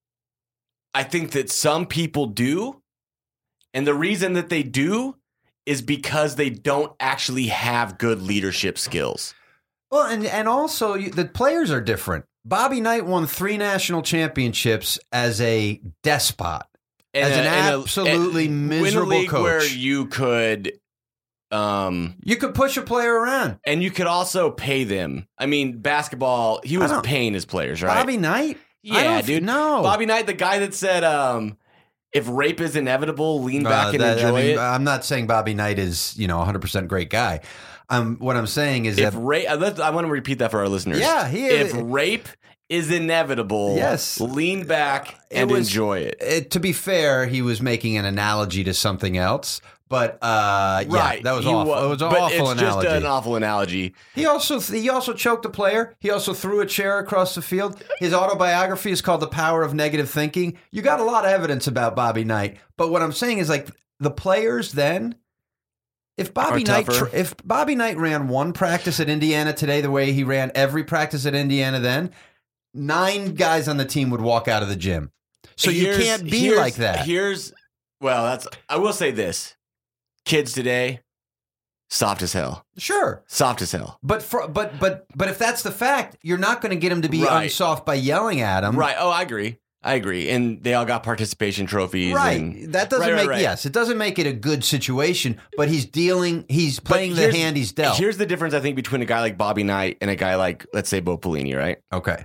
Speaker 3: I think that some people do. And the reason that they do is because they don't actually have good leadership skills.
Speaker 4: Well, and and also you, the players are different. Bobby Knight won three national championships as a despot, as an
Speaker 3: in a- in a-
Speaker 4: absolutely
Speaker 3: in a
Speaker 4: miserable
Speaker 3: league
Speaker 4: coach.
Speaker 3: where you could, um,
Speaker 4: You could push a player around.
Speaker 3: and you could also pay them. I mean, basketball, he
Speaker 4: I
Speaker 3: was
Speaker 4: don't-
Speaker 3: paying his players, right?
Speaker 4: Bobby Knight? I
Speaker 3: yeah,
Speaker 4: don't-
Speaker 3: dude.
Speaker 4: No.
Speaker 3: Bobby Knight, the guy that said, um, if rape is inevitable, lean
Speaker 4: Uh,
Speaker 3: back and
Speaker 4: that-
Speaker 3: enjoy
Speaker 4: I mean,
Speaker 3: it.
Speaker 4: I'm not saying Bobby Knight is, you know, one hundred percent great guy. Um, what I'm saying is
Speaker 3: If
Speaker 4: that
Speaker 3: rape, I want to repeat that for our listeners.
Speaker 4: Yeah, he-
Speaker 3: if rape is inevitable,
Speaker 4: Yes.
Speaker 3: lean back
Speaker 4: It
Speaker 3: and
Speaker 4: was-
Speaker 3: enjoy it.
Speaker 4: it, to be fair, he was making an analogy to something else. But uh, yeah,
Speaker 3: Right,
Speaker 4: that was
Speaker 3: he
Speaker 4: awful.
Speaker 3: wa-
Speaker 4: it was an
Speaker 3: but
Speaker 4: awful
Speaker 3: it's
Speaker 4: analogy.
Speaker 3: just an awful analogy.
Speaker 4: He also he also choked a player. He also threw a chair across the field. His autobiography is called The Power of Negative Thinking. You got a lot of evidence about Bobby Knight. But what I'm saying is, like, the players then, if Bobby
Speaker 3: Are
Speaker 4: Knight
Speaker 3: tougher.
Speaker 4: tr- if Bobby Knight ran one practice at Indiana today the way he ran every practice at Indiana then, nine guys on the team would walk out of the gym. So you
Speaker 3: Here's-
Speaker 4: can't be
Speaker 3: here's-
Speaker 4: like that.
Speaker 3: Here's, well, that's, I will say this. Kids today, soft as hell.
Speaker 4: Sure.
Speaker 3: Soft as hell.
Speaker 4: But for, but but but if that's the fact, you're not going to get him to be
Speaker 3: Right.
Speaker 4: unsoft by yelling at him.
Speaker 3: Right. Oh, I agree. I agree. And they all got participation trophies.
Speaker 4: Right.
Speaker 3: And,
Speaker 4: That doesn't
Speaker 3: Right, right,
Speaker 4: make
Speaker 3: right.
Speaker 4: yes, it doesn't make it a good situation, but he's dealing he's
Speaker 3: But
Speaker 4: playing the
Speaker 3: here's-
Speaker 4: hand he's dealt.
Speaker 3: Here's the difference, I think, between a guy like Bobby Knight and a guy like, let's say, Bo Pelini, right?
Speaker 4: Okay.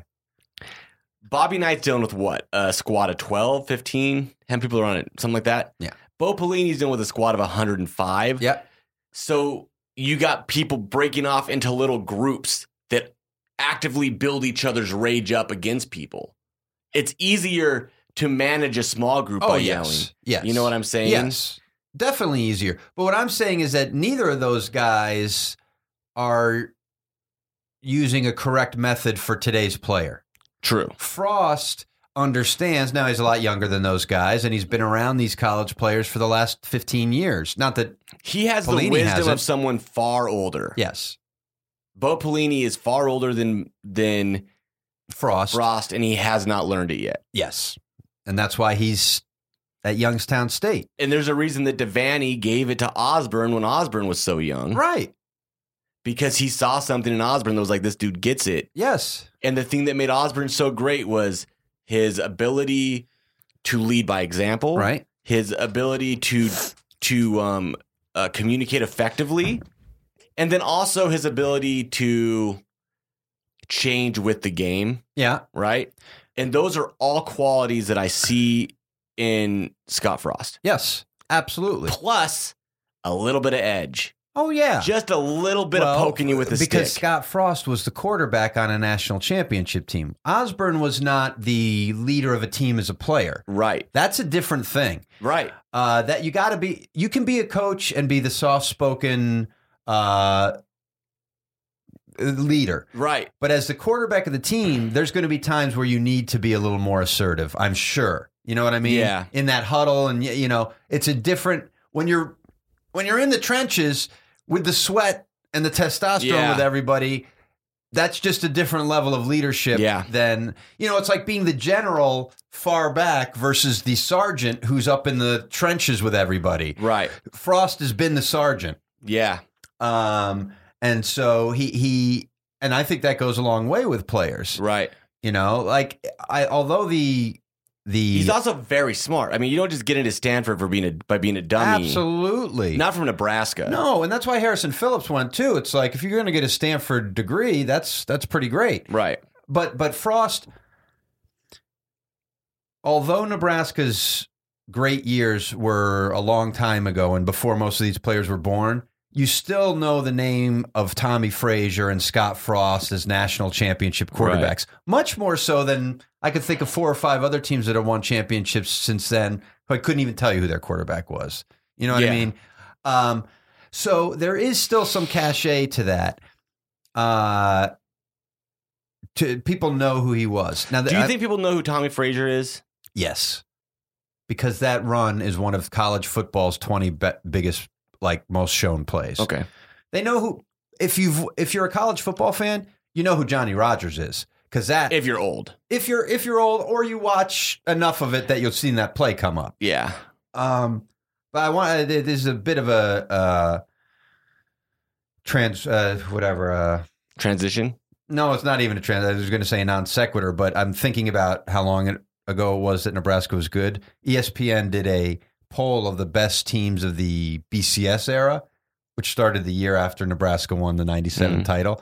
Speaker 3: Bobby Knight's dealing with what? A squad of twelve, fifteen? How many people are on it? Something like that?
Speaker 4: Yeah.
Speaker 3: Bo Pelini's dealing with a squad of one hundred five.
Speaker 4: Yep.
Speaker 3: So you got people breaking off into little groups that actively build each other's rage up against people. It's easier to manage a small group
Speaker 4: Oh
Speaker 3: by
Speaker 4: yes.
Speaker 3: yelling.
Speaker 4: Yes.
Speaker 3: You know what I'm saying?
Speaker 4: Yes. Definitely easier. But what I'm saying is that neither of those guys are using a correct method for today's player.
Speaker 3: True.
Speaker 4: Frost understands now he's a lot younger than those guys and he's been around these college players for the last fifteen years. Not that
Speaker 3: He has
Speaker 4: Pelini
Speaker 3: the wisdom
Speaker 4: has it.
Speaker 3: of someone far older.
Speaker 4: yes.
Speaker 3: Bo Pelini is far older than than
Speaker 4: Frost.
Speaker 3: Frost, and he has not learned it yet.
Speaker 4: Yes. And that's why he's at Youngstown State.
Speaker 3: And there's a reason that Devaney gave it to Osborne when Osborne was so young.
Speaker 4: Right.
Speaker 3: Because he saw something in Osborne that was like, this dude gets it.
Speaker 4: Yes.
Speaker 3: And the thing that made Osborne so great was his ability to lead by example.
Speaker 4: Right.
Speaker 3: His ability to to um, uh, communicate effectively. And then also his ability to change with the game.
Speaker 4: Yeah.
Speaker 3: Right. And those are all qualities that I see in Scott Frost.
Speaker 4: Yes. Absolutely.
Speaker 3: Plus a little bit of edge.
Speaker 4: Oh, yeah.
Speaker 3: Just a little bit
Speaker 4: Well,
Speaker 3: of poking you with a
Speaker 4: because
Speaker 3: stick.
Speaker 4: Scott Frost was the quarterback on a national championship team. Osborne was not the leader of a team as a player.
Speaker 3: Right.
Speaker 4: That's a different thing.
Speaker 3: Right.
Speaker 4: Uh, that you got to be. You can be a coach and be the soft-spoken uh, leader.
Speaker 3: Right.
Speaker 4: But as the quarterback of the team, there's going to be times where you need to be a little more assertive. I'm sure. You know what I mean?
Speaker 3: Yeah.
Speaker 4: In that huddle, and y- you know, it's a different when you're when you're in the trenches with the sweat and the testosterone
Speaker 3: Yeah.
Speaker 4: with everybody. that's just a different level of leadership
Speaker 3: Yeah.
Speaker 4: than, you know, it's like being the general far back versus the sergeant who's up in the trenches with everybody.
Speaker 3: Right.
Speaker 4: Frost has been the sergeant.
Speaker 3: Yeah.
Speaker 4: Um, and so he, he, and I think that goes a long way with players,
Speaker 3: Right.
Speaker 4: you know, like I, although the, the,
Speaker 3: He's also very smart. I mean, you don't just get into Stanford for being a by being a dummy.
Speaker 4: absolutely
Speaker 3: Not from Nebraska.
Speaker 4: no. And that's why Harrison Phillips went too. It's like, if you're going to get a Stanford degree, that's, that's pretty great.
Speaker 3: Right.
Speaker 4: But, but Frost, although Nebraska's great years were a long time ago and before most of these players were born, you still know the name of Tommy Frazier and Scott Frost as national championship quarterbacks, much more so than I could think of four or five other teams that have won championships since then who I couldn't even tell you who their quarterback was. You know what
Speaker 3: Yeah.
Speaker 4: I mean? Um, so there is still some cachet to that. Uh, to people know who he was. Now,
Speaker 3: Do you
Speaker 4: I-
Speaker 3: think people know who Tommy Frazier is?
Speaker 4: Yes, because that run is one of college football's twenty be- biggest, like most shown plays.
Speaker 3: Okay.
Speaker 4: They know who. If you've if you're a college football fan, you know who Johnny Rodgers is, because that
Speaker 3: If you're old.
Speaker 4: if you're if you're old or you watch enough of it that you'll see that play come up.
Speaker 3: Yeah.
Speaker 4: Um, but I want there's a bit of a uh, trans uh, whatever. Uh,
Speaker 3: Transition.
Speaker 4: no, it's not even a trans. I was going to say a non sequitur, but I'm thinking about how long it, ago it was that Nebraska was good. E S P N did a poll of the best teams of the B C S era, which started the year after Nebraska won the ninety-seven
Speaker 3: Mhm.
Speaker 4: title.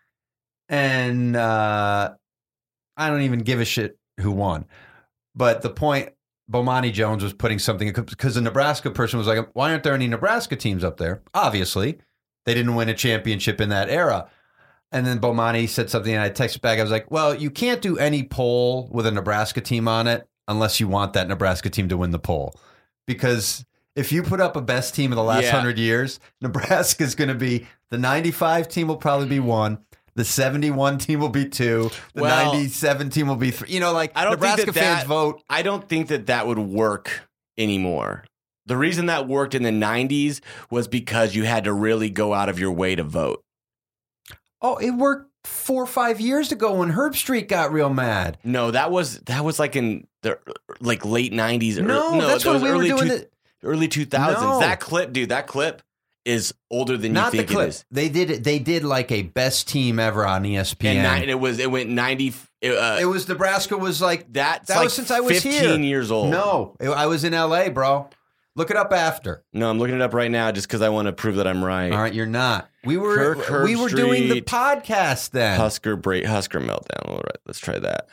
Speaker 4: And uh, I don't even give a shit who won. But the point, Bomani Jones was putting something, because the Nebraska person was like, why aren't there any Nebraska teams up there? Obviously, they didn't win a championship in that era. And then Bomani said something, and I texted back. I was like, well, you can't do any poll with a Nebraska team on it unless you want that Nebraska team to win the poll. Because if you put up a best team of the last
Speaker 3: Yeah.
Speaker 4: hundred years, Nebraska's going to be, the ninety-five team will probably be one. The seventy-one team will be two. The
Speaker 3: Well,
Speaker 4: ninety-seven team will be three. You know, like
Speaker 3: I don't
Speaker 4: Nebraska
Speaker 3: think that
Speaker 4: fans
Speaker 3: that-
Speaker 4: vote.
Speaker 3: I don't think that that would work anymore. The reason that worked in the nineties was because you had to really go out of your way to vote.
Speaker 4: Oh, it worked four or five years ago when Herb Street got real mad.
Speaker 3: No, that was that was like in the like late nineties.
Speaker 4: No, that's when we were doing
Speaker 3: two,
Speaker 4: it.
Speaker 3: early two thousands.
Speaker 4: No.
Speaker 3: That clip, dude, that clip is older than
Speaker 4: Not
Speaker 3: you
Speaker 4: the
Speaker 3: think it
Speaker 4: clip.
Speaker 3: is.
Speaker 4: They did it. They did like a best team ever on E S P N.
Speaker 3: And, ni- and it was it went ninety. Uh,
Speaker 4: it was Nebraska was like
Speaker 3: that's
Speaker 4: that
Speaker 3: like
Speaker 4: was since I was
Speaker 3: fifteen
Speaker 4: here.
Speaker 3: years old.
Speaker 4: No, it- I was in L A, bro. Look it up after.
Speaker 3: no, I'm looking it up right now just because I want to prove that I'm right.
Speaker 4: All right, you're not. We were
Speaker 3: Kirk Herb
Speaker 4: we were doing the
Speaker 3: Street.
Speaker 4: podcast then.
Speaker 3: Husker break, Husker meltdown. All right, let's try that.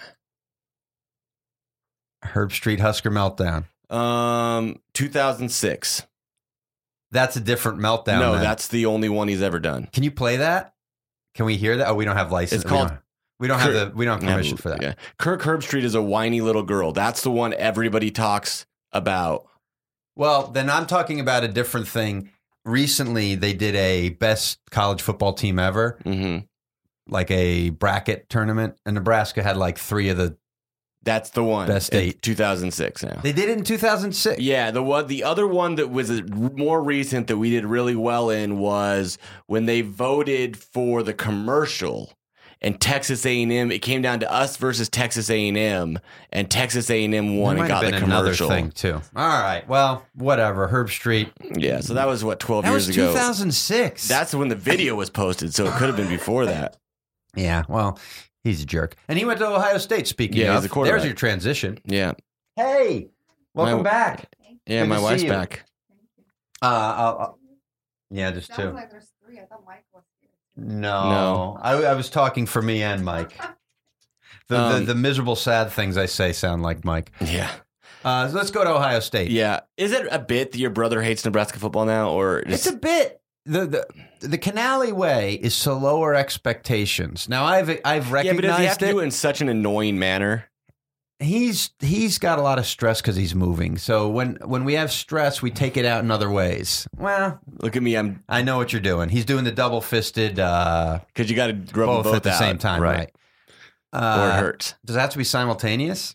Speaker 4: Herb Street Husker meltdown.
Speaker 3: Um, two thousand six.
Speaker 4: That's a different meltdown.
Speaker 3: no,
Speaker 4: then.
Speaker 3: that's the only one he's ever done.
Speaker 4: Can you play that? Can we hear that? Oh, we don't have license.
Speaker 3: It's
Speaker 4: We
Speaker 3: called-
Speaker 4: don't- We don't,
Speaker 3: Kirk-
Speaker 4: have the. We don't have permission for that.
Speaker 3: Yeah. Kirk Herbstreit is a whiny little girl. That's the one everybody talks about.
Speaker 4: Well, then I'm talking about a different thing. Recently, they did a best college football team ever,
Speaker 3: hmm
Speaker 4: like a bracket tournament, and Nebraska had like three of the.
Speaker 3: That's the one.
Speaker 4: Best
Speaker 3: It's
Speaker 4: eight.
Speaker 3: two thousand six now.
Speaker 4: They did it in two thousand six.
Speaker 3: Yeah, the one, the other one that was a- more recent that we did really well in was when they voted for the commercial, and Texas A and M. It came down to us versus Texas A and M, and Texas A and M won
Speaker 4: There
Speaker 3: and
Speaker 4: might
Speaker 3: got
Speaker 4: have
Speaker 3: the
Speaker 4: been another
Speaker 3: commercial.
Speaker 4: thing too. All right, well, whatever. Herb Street.
Speaker 3: Yeah, so that was what twelve
Speaker 4: That
Speaker 3: years
Speaker 4: was
Speaker 3: ago.
Speaker 4: two thousand six.
Speaker 3: That's when the video was posted, so it could have been before that.
Speaker 4: Yeah. Well, he's a jerk, and he went to Ohio State. Speaking
Speaker 3: Yeah,
Speaker 4: of,
Speaker 3: he's a quarterback.
Speaker 4: there's your transition.
Speaker 3: Yeah,
Speaker 4: Hey, welcome
Speaker 3: My-
Speaker 4: back.
Speaker 3: yeah.
Speaker 4: Good
Speaker 3: my
Speaker 4: to
Speaker 3: wife's
Speaker 4: see you.
Speaker 3: back.
Speaker 4: Uh, I'll, I'll- yeah, there's
Speaker 5: Sounds
Speaker 4: two.
Speaker 5: like there's three. I thought Mike was here.
Speaker 4: No,
Speaker 3: No.
Speaker 4: I, I was talking for me and Mike. The,
Speaker 3: Um,
Speaker 4: the the miserable, sad things I say sound like Mike.
Speaker 3: Yeah,
Speaker 4: Uh, so let's go to Ohio State.
Speaker 3: yeah. Is it a bit that your brother hates Nebraska football now, or
Speaker 4: It's
Speaker 3: just,
Speaker 4: a bit. The, the the Canale way is to lower expectations. Now I've I've
Speaker 3: yeah?
Speaker 4: recognized
Speaker 3: But does he have to
Speaker 4: it.
Speaker 3: do it in such an annoying manner?
Speaker 4: He's he's got a lot of stress because he's moving. So when when we have stress, we take it out in other ways. Well,
Speaker 3: Look at me, I'm
Speaker 4: I know what you're doing. He's doing the double fisted uh,
Speaker 3: because you got to rub them
Speaker 4: both,
Speaker 3: both
Speaker 4: at the
Speaker 3: out,
Speaker 4: same time, right?
Speaker 3: or
Speaker 4: Uh,
Speaker 3: it hurts.
Speaker 4: Does that have to be simultaneous?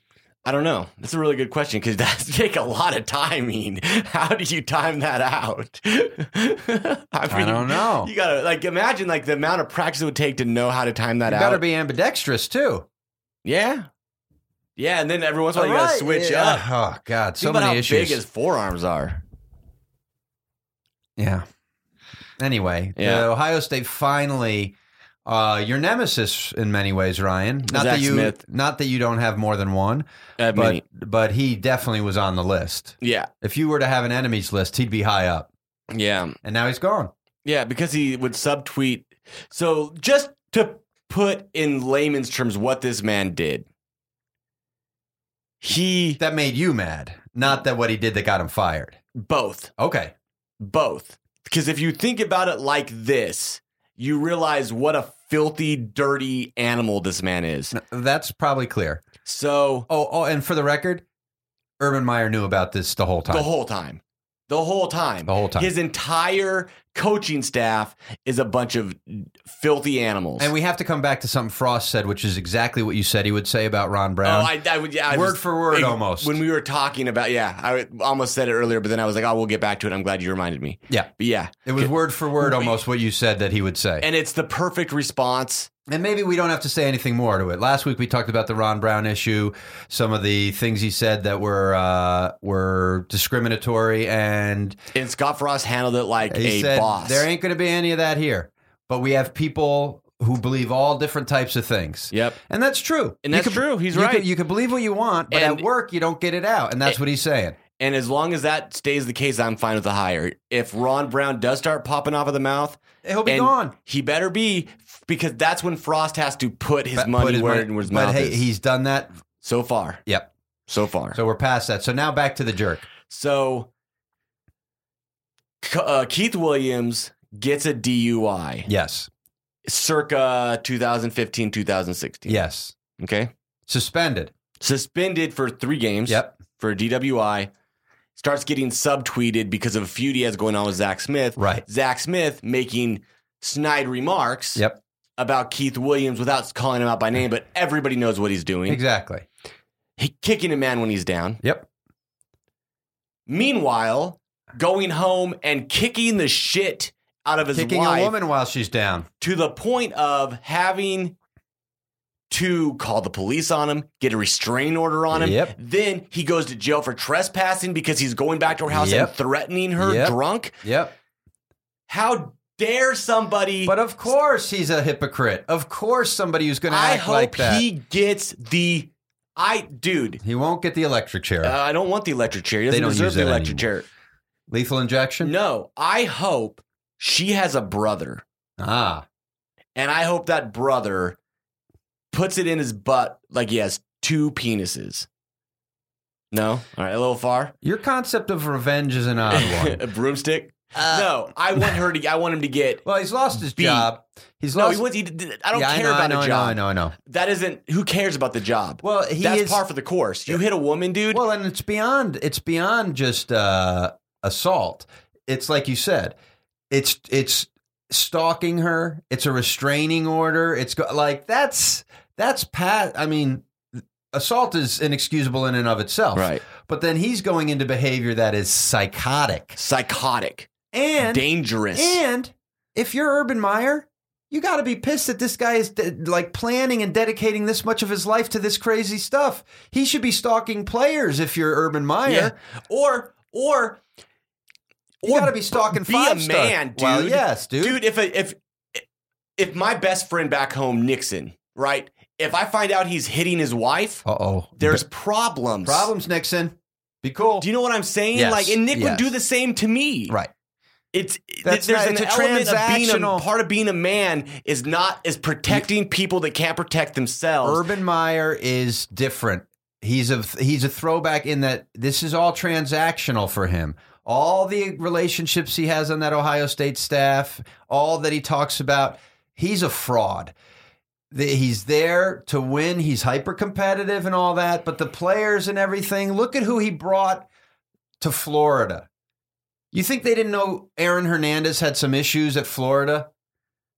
Speaker 3: I don't know. That's a really good question because that's take a lot of timing. How do you time that out? I,
Speaker 4: I don't know.
Speaker 3: You gotta like imagine like the amount of practice it would take to know how to time that
Speaker 4: You
Speaker 3: out.
Speaker 4: better be ambidextrous too.
Speaker 3: Yeah, yeah, and then every once in a while
Speaker 4: All
Speaker 3: you gotta
Speaker 4: right,
Speaker 3: switch
Speaker 4: yeah.
Speaker 3: up.
Speaker 4: Oh God, so
Speaker 3: Think about
Speaker 4: many
Speaker 3: how
Speaker 4: issues.
Speaker 3: big his forearms are.
Speaker 4: Yeah. Anyway,
Speaker 3: Yeah.
Speaker 4: the Ohio State finally, uh, your nemesis in many ways, Ryan. Not
Speaker 3: Zach
Speaker 4: that you,
Speaker 3: Smith.
Speaker 4: not that you don't have more than one,
Speaker 3: Uh,
Speaker 4: but
Speaker 3: many.
Speaker 4: but he definitely was on the list.
Speaker 3: Yeah,
Speaker 4: If you were to have an enemies list, he'd be high up,
Speaker 3: yeah,
Speaker 4: and now he's gone.
Speaker 3: yeah. Because he would subtweet. So just to put in layman's terms, what this man did, he
Speaker 4: That made you mad, not that what he did that got him fired.
Speaker 3: both.
Speaker 4: Okay.
Speaker 3: Both. Because if you think about it like this, you realize what a filthy, dirty animal this man is.
Speaker 4: That's probably clear.
Speaker 3: So
Speaker 4: Oh, oh, and for the record, Urban Meyer knew about this the whole time.
Speaker 3: the whole time, the whole time,
Speaker 4: The whole time.
Speaker 3: his entire coaching staff is a bunch of filthy animals.
Speaker 4: And we have to come back to something Frost said, which is exactly what you said he would say about Ron
Speaker 3: oh,
Speaker 4: Brown.
Speaker 3: I, I would, yeah, I
Speaker 4: Word
Speaker 3: was-
Speaker 4: for word,
Speaker 3: it-
Speaker 4: almost.
Speaker 3: When we were talking about, yeah, I almost said it earlier, but then I was like, oh, we'll get back to it. I'm glad you reminded me.
Speaker 4: yeah.
Speaker 3: But yeah,
Speaker 4: It was word for word almost what you said that he would say.
Speaker 3: and it's the perfect response.
Speaker 4: And maybe we don't have to say anything more to it. Last week we talked about the Ron Brown issue, some of the things he said that were uh, were discriminatory, and
Speaker 3: And Scott Frost handled it like
Speaker 4: he
Speaker 3: a
Speaker 4: said
Speaker 3: boss.
Speaker 4: there ain't going to be any of that here. But we have people who believe all different types of things.
Speaker 3: Yep.
Speaker 4: And that's true.
Speaker 3: And
Speaker 4: You
Speaker 3: that's
Speaker 4: could-
Speaker 3: true. He's
Speaker 4: you
Speaker 3: right.
Speaker 4: Could, you can believe what you want, but
Speaker 3: And-
Speaker 4: at work you don't get it out, and that's what he's saying.
Speaker 3: And as long as that stays the case, I'm fine with the hire. If Ron Brown does start popping off of the mouth,
Speaker 4: He'll be
Speaker 3: and
Speaker 4: gone.
Speaker 3: he better be, because that's when Frost has to put his
Speaker 4: But-
Speaker 3: money
Speaker 4: put his
Speaker 3: where,
Speaker 4: money-
Speaker 3: where his
Speaker 4: but
Speaker 3: mouth
Speaker 4: hey,
Speaker 3: is.
Speaker 4: he's done that.
Speaker 3: So far.
Speaker 4: Yep.
Speaker 3: So far.
Speaker 4: So we're past that. So now back to the jerk.
Speaker 3: So uh, Keith Williams gets a D U I
Speaker 4: Yes.
Speaker 3: circa twenty fifteen, twenty sixteen.
Speaker 4: Yes.
Speaker 3: Okay.
Speaker 4: Suspended.
Speaker 3: Suspended for three games.
Speaker 4: Yep.
Speaker 3: For a D W I. Starts getting subtweeted because of a feud he has going on with Zach Smith.
Speaker 4: Right.
Speaker 3: Zach Smith making snide remarks
Speaker 4: Yep.
Speaker 3: about Keith Williams without calling him out by name, but everybody knows what he's doing.
Speaker 4: Exactly.
Speaker 3: He, kicking a man when he's down.
Speaker 4: Yep.
Speaker 3: Meanwhile, going home and kicking the shit out of his
Speaker 4: Kicking
Speaker 3: wife
Speaker 4: a woman while she's down.
Speaker 3: to the point of having to call the police on him, get a restraining order on him.
Speaker 4: Yep.
Speaker 3: Then he goes to jail for trespassing because he's going back to her house
Speaker 4: Yep.
Speaker 3: and threatening her
Speaker 4: Yep.
Speaker 3: drunk.
Speaker 4: Yep.
Speaker 3: How dare somebody...
Speaker 4: But of course he's a hypocrite. Of course somebody who's going to
Speaker 3: I
Speaker 4: act
Speaker 3: hope
Speaker 4: like that.
Speaker 3: he gets the... I Dude,
Speaker 4: He won't get the electric chair.
Speaker 3: uh, I don't want the electric chair. He
Speaker 4: They
Speaker 3: doesn't
Speaker 4: don't
Speaker 3: deserve
Speaker 4: use
Speaker 3: the
Speaker 4: that
Speaker 3: electric
Speaker 4: anymore.
Speaker 3: chair.
Speaker 4: Lethal injection?
Speaker 3: No, I hope she has a brother.
Speaker 4: Ah.
Speaker 3: And I hope that brother puts it in his butt like he has two penises. No? All right, a little far.
Speaker 4: Your concept of revenge is an odd one.
Speaker 3: A broomstick? no, I want her to. I want him to get.
Speaker 4: Well, he's lost his
Speaker 3: Beat.
Speaker 4: job. He's
Speaker 3: No,
Speaker 4: lost.
Speaker 3: he wants. He, I don't
Speaker 4: Yeah, I
Speaker 3: care
Speaker 4: know,
Speaker 3: about
Speaker 4: I know,
Speaker 3: a
Speaker 4: I
Speaker 3: job.
Speaker 4: know, I know, I know.
Speaker 3: That isn't. Who cares about the job?
Speaker 4: Well, he
Speaker 3: That's
Speaker 4: is.
Speaker 3: par for the course. You hit a woman, dude.
Speaker 4: Well, and it's beyond. It's beyond just uh, assault. It's like you said. It's it's stalking her. It's a restraining order. It's go, like that's that's pat. I mean, assault is inexcusable in and of itself.
Speaker 3: Right.
Speaker 4: But then he's going into behavior that is psychotic
Speaker 3: Psychotic,
Speaker 4: and
Speaker 3: dangerous.
Speaker 4: And if you're Urban Meyer, you got to be pissed that this guy is de- like planning and dedicating this much of his life to this crazy stuff. He should be stalking players if you're Urban Meyer.
Speaker 3: yeah. Or or
Speaker 4: You
Speaker 3: or
Speaker 4: got to be stalking
Speaker 3: be
Speaker 4: five
Speaker 3: a
Speaker 4: star-
Speaker 3: man, dude.
Speaker 4: Well, yes, dude.
Speaker 3: Dude, if a, if if my best friend back home, Nixon, right? If I find out he's hitting his wife,
Speaker 4: Uh oh.
Speaker 3: there's problems.
Speaker 4: problems, Nixon. Be cool.
Speaker 3: Do you know what I'm saying?
Speaker 4: Yes,
Speaker 3: Like, and Nick
Speaker 4: yes.
Speaker 3: would do the same to me.
Speaker 4: Right.
Speaker 3: It's
Speaker 4: That's
Speaker 3: there's
Speaker 4: not-
Speaker 3: an
Speaker 4: it's a
Speaker 3: element of being a
Speaker 4: transactional-
Speaker 3: part of being a man is not is protecting people that can't protect themselves.
Speaker 4: Urban Meyer is different. He's a he's a throwback in that this is all transactional for him. All the relationships he has on that Ohio State staff, all that he talks about, he's a fraud. The- He's there to win. He's hyper competitive and all that, but the players and everything, look at who he brought to Florida. You think they didn't know Aaron Hernandez had some issues at Florida?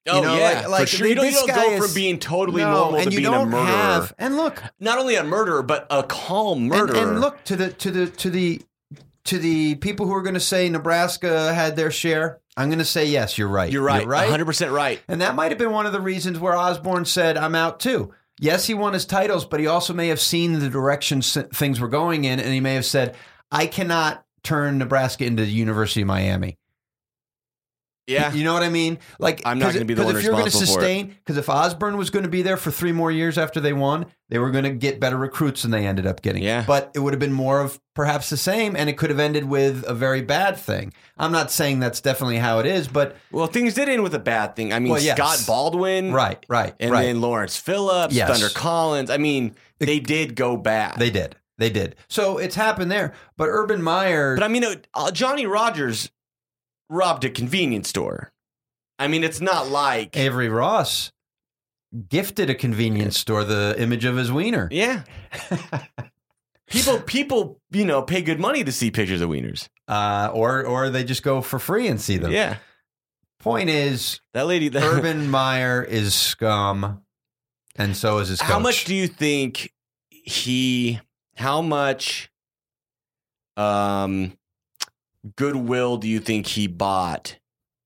Speaker 3: Oh,
Speaker 4: know,
Speaker 3: yeah.
Speaker 4: like, like
Speaker 3: for sure. You don't, you
Speaker 4: this
Speaker 3: don't
Speaker 4: guy
Speaker 3: go
Speaker 4: is-
Speaker 3: from being totally
Speaker 4: no,
Speaker 3: normal
Speaker 4: and
Speaker 3: to
Speaker 4: you
Speaker 3: being a
Speaker 4: don't
Speaker 3: murderer.
Speaker 4: have. And look,
Speaker 3: Not only a murderer, but a calm
Speaker 4: and,
Speaker 3: murderer.
Speaker 4: and look to the to the to the to the people who are going to say Nebraska had their share. I'm going to say yes. You're right.
Speaker 3: You're right.
Speaker 4: You're right.
Speaker 3: one hundred percent right.
Speaker 4: And that might have been one of the reasons where Osborne said, I'm out too. Yes, he won his titles, but he also may have seen the direction s- things were going in, and he may have said, I cannot turn Nebraska into the University of Miami.
Speaker 3: Yeah.
Speaker 4: You know what I mean? Like,
Speaker 3: I'm not gonna be the one
Speaker 4: if you're going to
Speaker 3: responsible for it.
Speaker 4: sustain, because if Osborne was going to be there for three more years after they won, they were going to get better recruits than they ended up getting.
Speaker 3: Yeah.
Speaker 4: But it would have been more of perhaps the same, and it could have ended with a very bad thing. I'm not saying that's definitely how it is, but
Speaker 3: Well, things did end with a bad thing. I mean,
Speaker 4: Well, yes.
Speaker 3: Scott Baldwin.
Speaker 4: right, right,
Speaker 3: And
Speaker 4: right.
Speaker 3: then Lawrence Phillips,
Speaker 4: Yes.
Speaker 3: Thunder Collins. I mean, they did go bad.
Speaker 4: They did. They did. So it's happened there. But Urban Meyer,
Speaker 3: But I mean, it- uh, Johnny Rogers robbed a convenience store. I mean, it's not like.
Speaker 4: Avery Ross gifted a convenience store the image of his wiener.
Speaker 3: Yeah. people, people, you know, pay good money to see pictures of wieners.
Speaker 4: Uh, or or they just go for free and see them.
Speaker 3: Yeah.
Speaker 4: Point is,
Speaker 3: That lady. That,
Speaker 4: Urban Meyer is scum, and so is his coach.
Speaker 3: How much do you think he? How much um, goodwill do you think he bought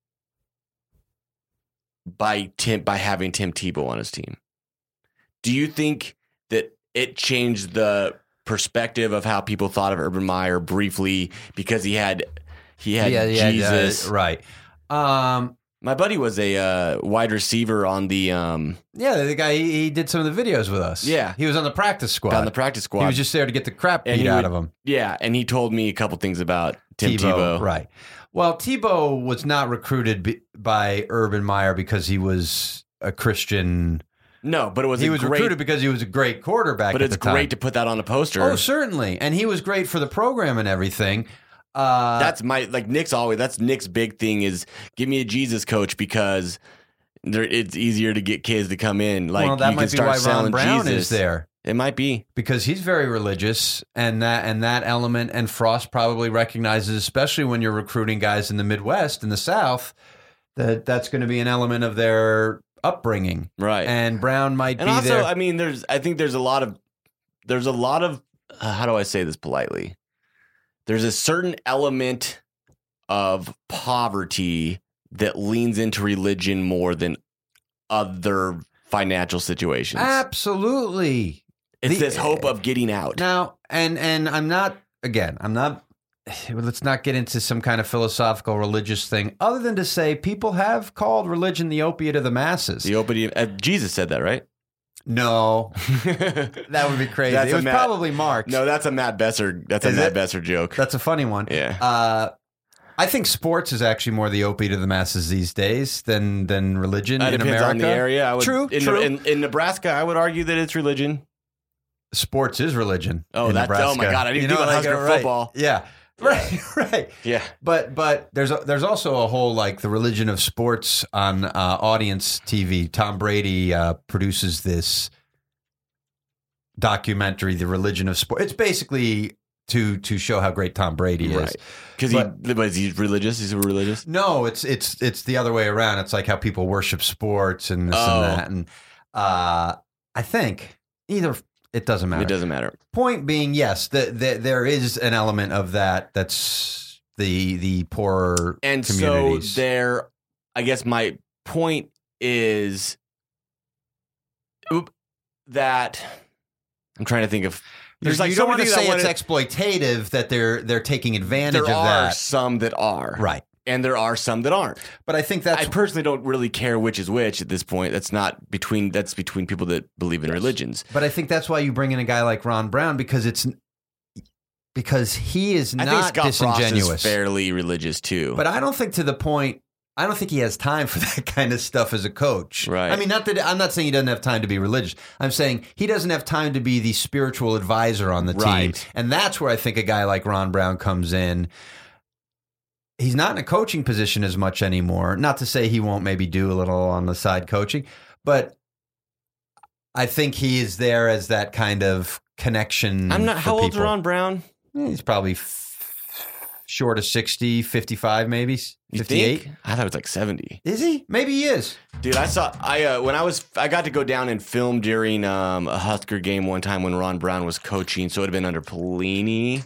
Speaker 3: by Tim by having Tim Tebow on his team? Do you think that it changed the perspective of how people thought of Urban Meyer briefly because he had he had
Speaker 4: Yeah, yeah, yeah,
Speaker 3: Jesus?
Speaker 4: right? Um,
Speaker 3: My buddy was a uh, wide receiver on the um,
Speaker 4: yeah, the guy he, he did some of the videos with us.
Speaker 3: Yeah.
Speaker 4: he was on the practice squad.
Speaker 3: on the practice squad.
Speaker 4: He was just there to get the crap
Speaker 3: And
Speaker 4: beat
Speaker 3: he
Speaker 4: out
Speaker 3: would-
Speaker 4: of him.
Speaker 3: Yeah, and he told me a couple things about Tim Tebow.
Speaker 4: Right. Well, Tebow was not recruited b- by Urban Meyer because he was a Christian.
Speaker 3: No, but it was
Speaker 4: He
Speaker 3: a
Speaker 4: was
Speaker 3: great,
Speaker 4: recruited because he was a great quarterback.
Speaker 3: but
Speaker 4: at
Speaker 3: it's
Speaker 4: the time.
Speaker 3: great to put that on a poster.
Speaker 4: Oh, certainly, and he was great for the program and everything. Uh,
Speaker 3: That's my like Nick's always. That's Nick's big thing is give me a Jesus coach because there, it's easier to get kids to come in. Like
Speaker 4: well, that
Speaker 3: you
Speaker 4: might
Speaker 3: can
Speaker 4: be
Speaker 3: start
Speaker 4: why Ron
Speaker 3: selling
Speaker 4: Brown
Speaker 3: Jesus.
Speaker 4: is there.
Speaker 3: It might be.
Speaker 4: Because he's very religious, and that and that element, and Frost probably recognizes, especially when you're recruiting guys in the Midwest, in the South, that that's going to be an element of their upbringing.
Speaker 3: Right.
Speaker 4: And Brown might
Speaker 3: And
Speaker 4: be
Speaker 3: also,
Speaker 4: there.
Speaker 3: I mean, there's. I think there's a lot of. There's a lot of. Uh, how do I say this politely? There's a certain element of poverty that leans into religion more than other financial situations.
Speaker 4: Absolutely.
Speaker 3: It's
Speaker 4: The-
Speaker 3: this hope of getting out.
Speaker 4: Now, and and I'm not again. I'm not. Let's not get into some kind of philosophical religious thing, other than to say people have called religion the opiate of the masses.
Speaker 3: The opening. Uh, Jesus said that, right?
Speaker 4: No, that would be crazy.
Speaker 3: That's
Speaker 4: It
Speaker 3: a
Speaker 4: was
Speaker 3: Matt-
Speaker 4: probably Marx.
Speaker 3: No, that's a Matt Besser. That's a
Speaker 4: Is
Speaker 3: Matt
Speaker 4: it?
Speaker 3: Besser joke.
Speaker 4: That's a funny one.
Speaker 3: Yeah.
Speaker 4: Uh, I think sports is actually more the opiate of the masses these days than than religion
Speaker 3: That
Speaker 4: in
Speaker 3: depends
Speaker 4: America.
Speaker 3: on the area. I would,
Speaker 4: True,
Speaker 3: in,
Speaker 4: true.
Speaker 3: In, in Nebraska, I would argue that it's religion.
Speaker 4: Sports is religion.
Speaker 3: Oh,
Speaker 4: in
Speaker 3: that's- oh
Speaker 4: Nebraska.
Speaker 3: my God, I didn't
Speaker 4: You
Speaker 3: think
Speaker 4: know,
Speaker 3: about
Speaker 4: like,
Speaker 3: Husker
Speaker 4: right.
Speaker 3: football.
Speaker 4: Yeah, right, right.
Speaker 3: Yeah.
Speaker 4: But but there's a, there's also a whole like the religion of sports on uh, audience T V. Tom Brady uh, produces this documentary, The Religion of Sport. It's basically to to show how great Tom Brady is.
Speaker 3: Right. Because he, was he religious? He's religious?
Speaker 4: No, it's it's it's the other way around. It's like how people worship sports and this
Speaker 3: Oh.
Speaker 4: and that. And uh, I think either it doesn't matter.
Speaker 3: It doesn't matter.
Speaker 4: Point being, yes, the, the, there is an element of that. That's the the poorer
Speaker 3: And
Speaker 4: communities.
Speaker 3: so there, I guess my point is oop, that I'm trying to think of. There's like
Speaker 4: you
Speaker 3: so
Speaker 4: don't want
Speaker 3: many
Speaker 4: to
Speaker 3: things I
Speaker 4: say it's
Speaker 3: wanna-
Speaker 4: exploitative that they're they're taking advantage
Speaker 3: There
Speaker 4: of
Speaker 3: are
Speaker 4: that,
Speaker 3: some that are.
Speaker 4: right?
Speaker 3: And there are some that aren't.
Speaker 4: But I think that's
Speaker 3: I personally don't really care which is which at this point. That's not between that's between people that believe in religions.
Speaker 4: but I think that's why you bring in a guy like Ron Brown because it's because he is
Speaker 3: I
Speaker 4: not
Speaker 3: think Scott Frost
Speaker 4: disingenuous.
Speaker 3: is fairly religious too.
Speaker 4: But I don't think to the point. I don't think he has time for that kind of stuff as a coach.
Speaker 3: Right.
Speaker 4: I mean, not that I'm not saying he doesn't have time to be religious. I'm saying he doesn't have time to be the spiritual advisor on the
Speaker 3: Right.
Speaker 4: team, and that's where I think a guy like Ron Brown comes in. He's not in a coaching position as much anymore. Not to say he won't maybe do a little on the side coaching, but I think he is there as that kind of connection.
Speaker 3: I'm not.
Speaker 4: for
Speaker 3: How old's
Speaker 4: people.
Speaker 3: Ron Brown?
Speaker 4: He's probably short of sixty, fifty-five maybe,
Speaker 3: You
Speaker 4: fifty-eight.
Speaker 3: think? I thought it was like seventy.
Speaker 4: Is he? Maybe he is.
Speaker 3: Dude, I saw I uh, when I was I got to go down and film during um, a Husker game one time when Ron Brown was coaching, so it would have been under Pelini.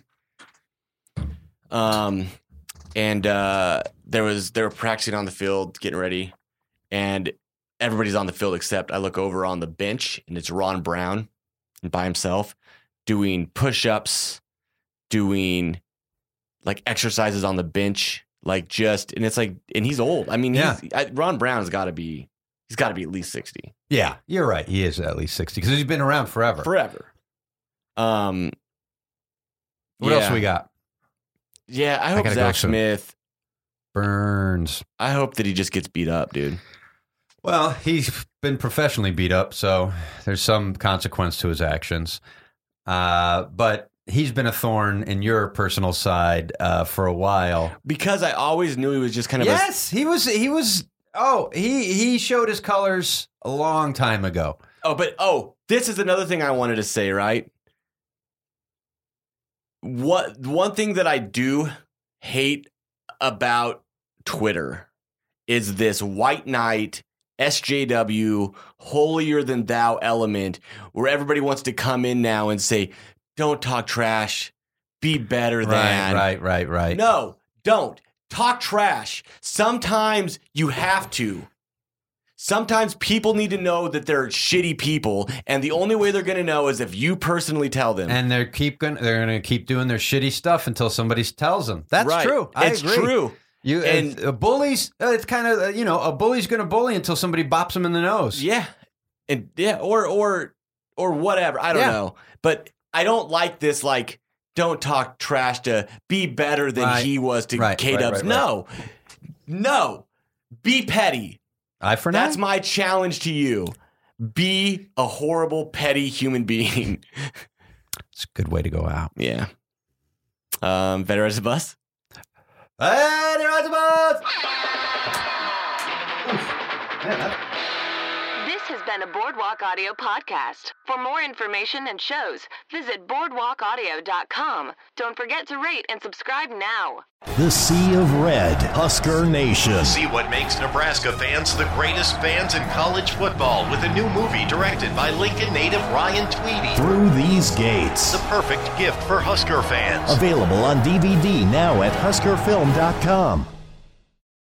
Speaker 3: Um, and uh, there was they were practicing on the field, getting ready, and everybody's on the field except I look over on the bench and it's Ron Brown by himself doing push-ups, doing like exercises on the bench, like just and it's like and he's old. I mean,
Speaker 4: Yeah.
Speaker 3: he's, I, Ron Brown's got to be he's got to be at least sixty
Speaker 4: Yeah, you're right. He is at least sixty because he's been around forever.
Speaker 3: forever. Um,
Speaker 4: What
Speaker 3: yeah.
Speaker 4: else we got?
Speaker 3: Yeah, I hope
Speaker 4: gotta go
Speaker 3: Zach
Speaker 4: soon.
Speaker 3: Smith.
Speaker 4: Burns.
Speaker 3: I hope that he just gets beat up, dude.
Speaker 4: Well, he's been professionally beat up, so there's some consequence to his actions. Uh, but he's been a thorn in your personal side uh, for a while.
Speaker 3: Because I always knew he was just kind of a
Speaker 4: Yes, he was. He was. Oh, he he showed his colors a long time ago.
Speaker 3: Oh, but oh, this is another thing I wanted to say, right? What one thing that I do hate about Twitter is this white knight S J W holier than thou element where everybody wants to come in now and say, "Don't talk trash, be better than."
Speaker 4: Right, right, right, right.
Speaker 3: No, don't talk trash. Sometimes you have to. Sometimes people need to know that they're shitty people, and the only way they're going to know is if you personally tell them.
Speaker 4: And they're keep going. They're going to keep doing their shitty stuff until somebody tells them. That's
Speaker 3: Right.
Speaker 4: true. I
Speaker 3: it's
Speaker 4: agree.
Speaker 3: true.
Speaker 4: You
Speaker 3: And-
Speaker 4: and uh, bullies. Uh, it's kind of uh, you know a bully's going to bully until somebody bops them in the nose.
Speaker 3: Yeah, and yeah, or or or whatever. I don't
Speaker 4: Yeah.
Speaker 3: know, but I don't like this. Like, don't talk trash to be better than
Speaker 4: Right.
Speaker 3: he was to
Speaker 4: Right,
Speaker 3: K
Speaker 4: right,
Speaker 3: Dubs.
Speaker 4: right, right.
Speaker 3: No, no, be petty.
Speaker 4: Eye for an
Speaker 3: That's
Speaker 4: eye?
Speaker 3: my challenge to you. Be a horrible, petty human being.
Speaker 4: It's a good way to go out.
Speaker 3: Yeah. Um, better as a bus.
Speaker 4: Hey, there is a bus!
Speaker 1: This has been a Boardwalk Audio podcast. For more information and shows, visit boardwalk audio dot com. Don't forget to rate and subscribe now.
Speaker 6: The Sea of Red, Husker Nation.
Speaker 7: See what makes Nebraska fans the greatest fans in college football with a new movie directed by Lincoln native Ryan Tweedy.
Speaker 6: Through These Gates.
Speaker 7: The perfect gift for Husker fans.
Speaker 6: Available on D V D now at husker film dot com.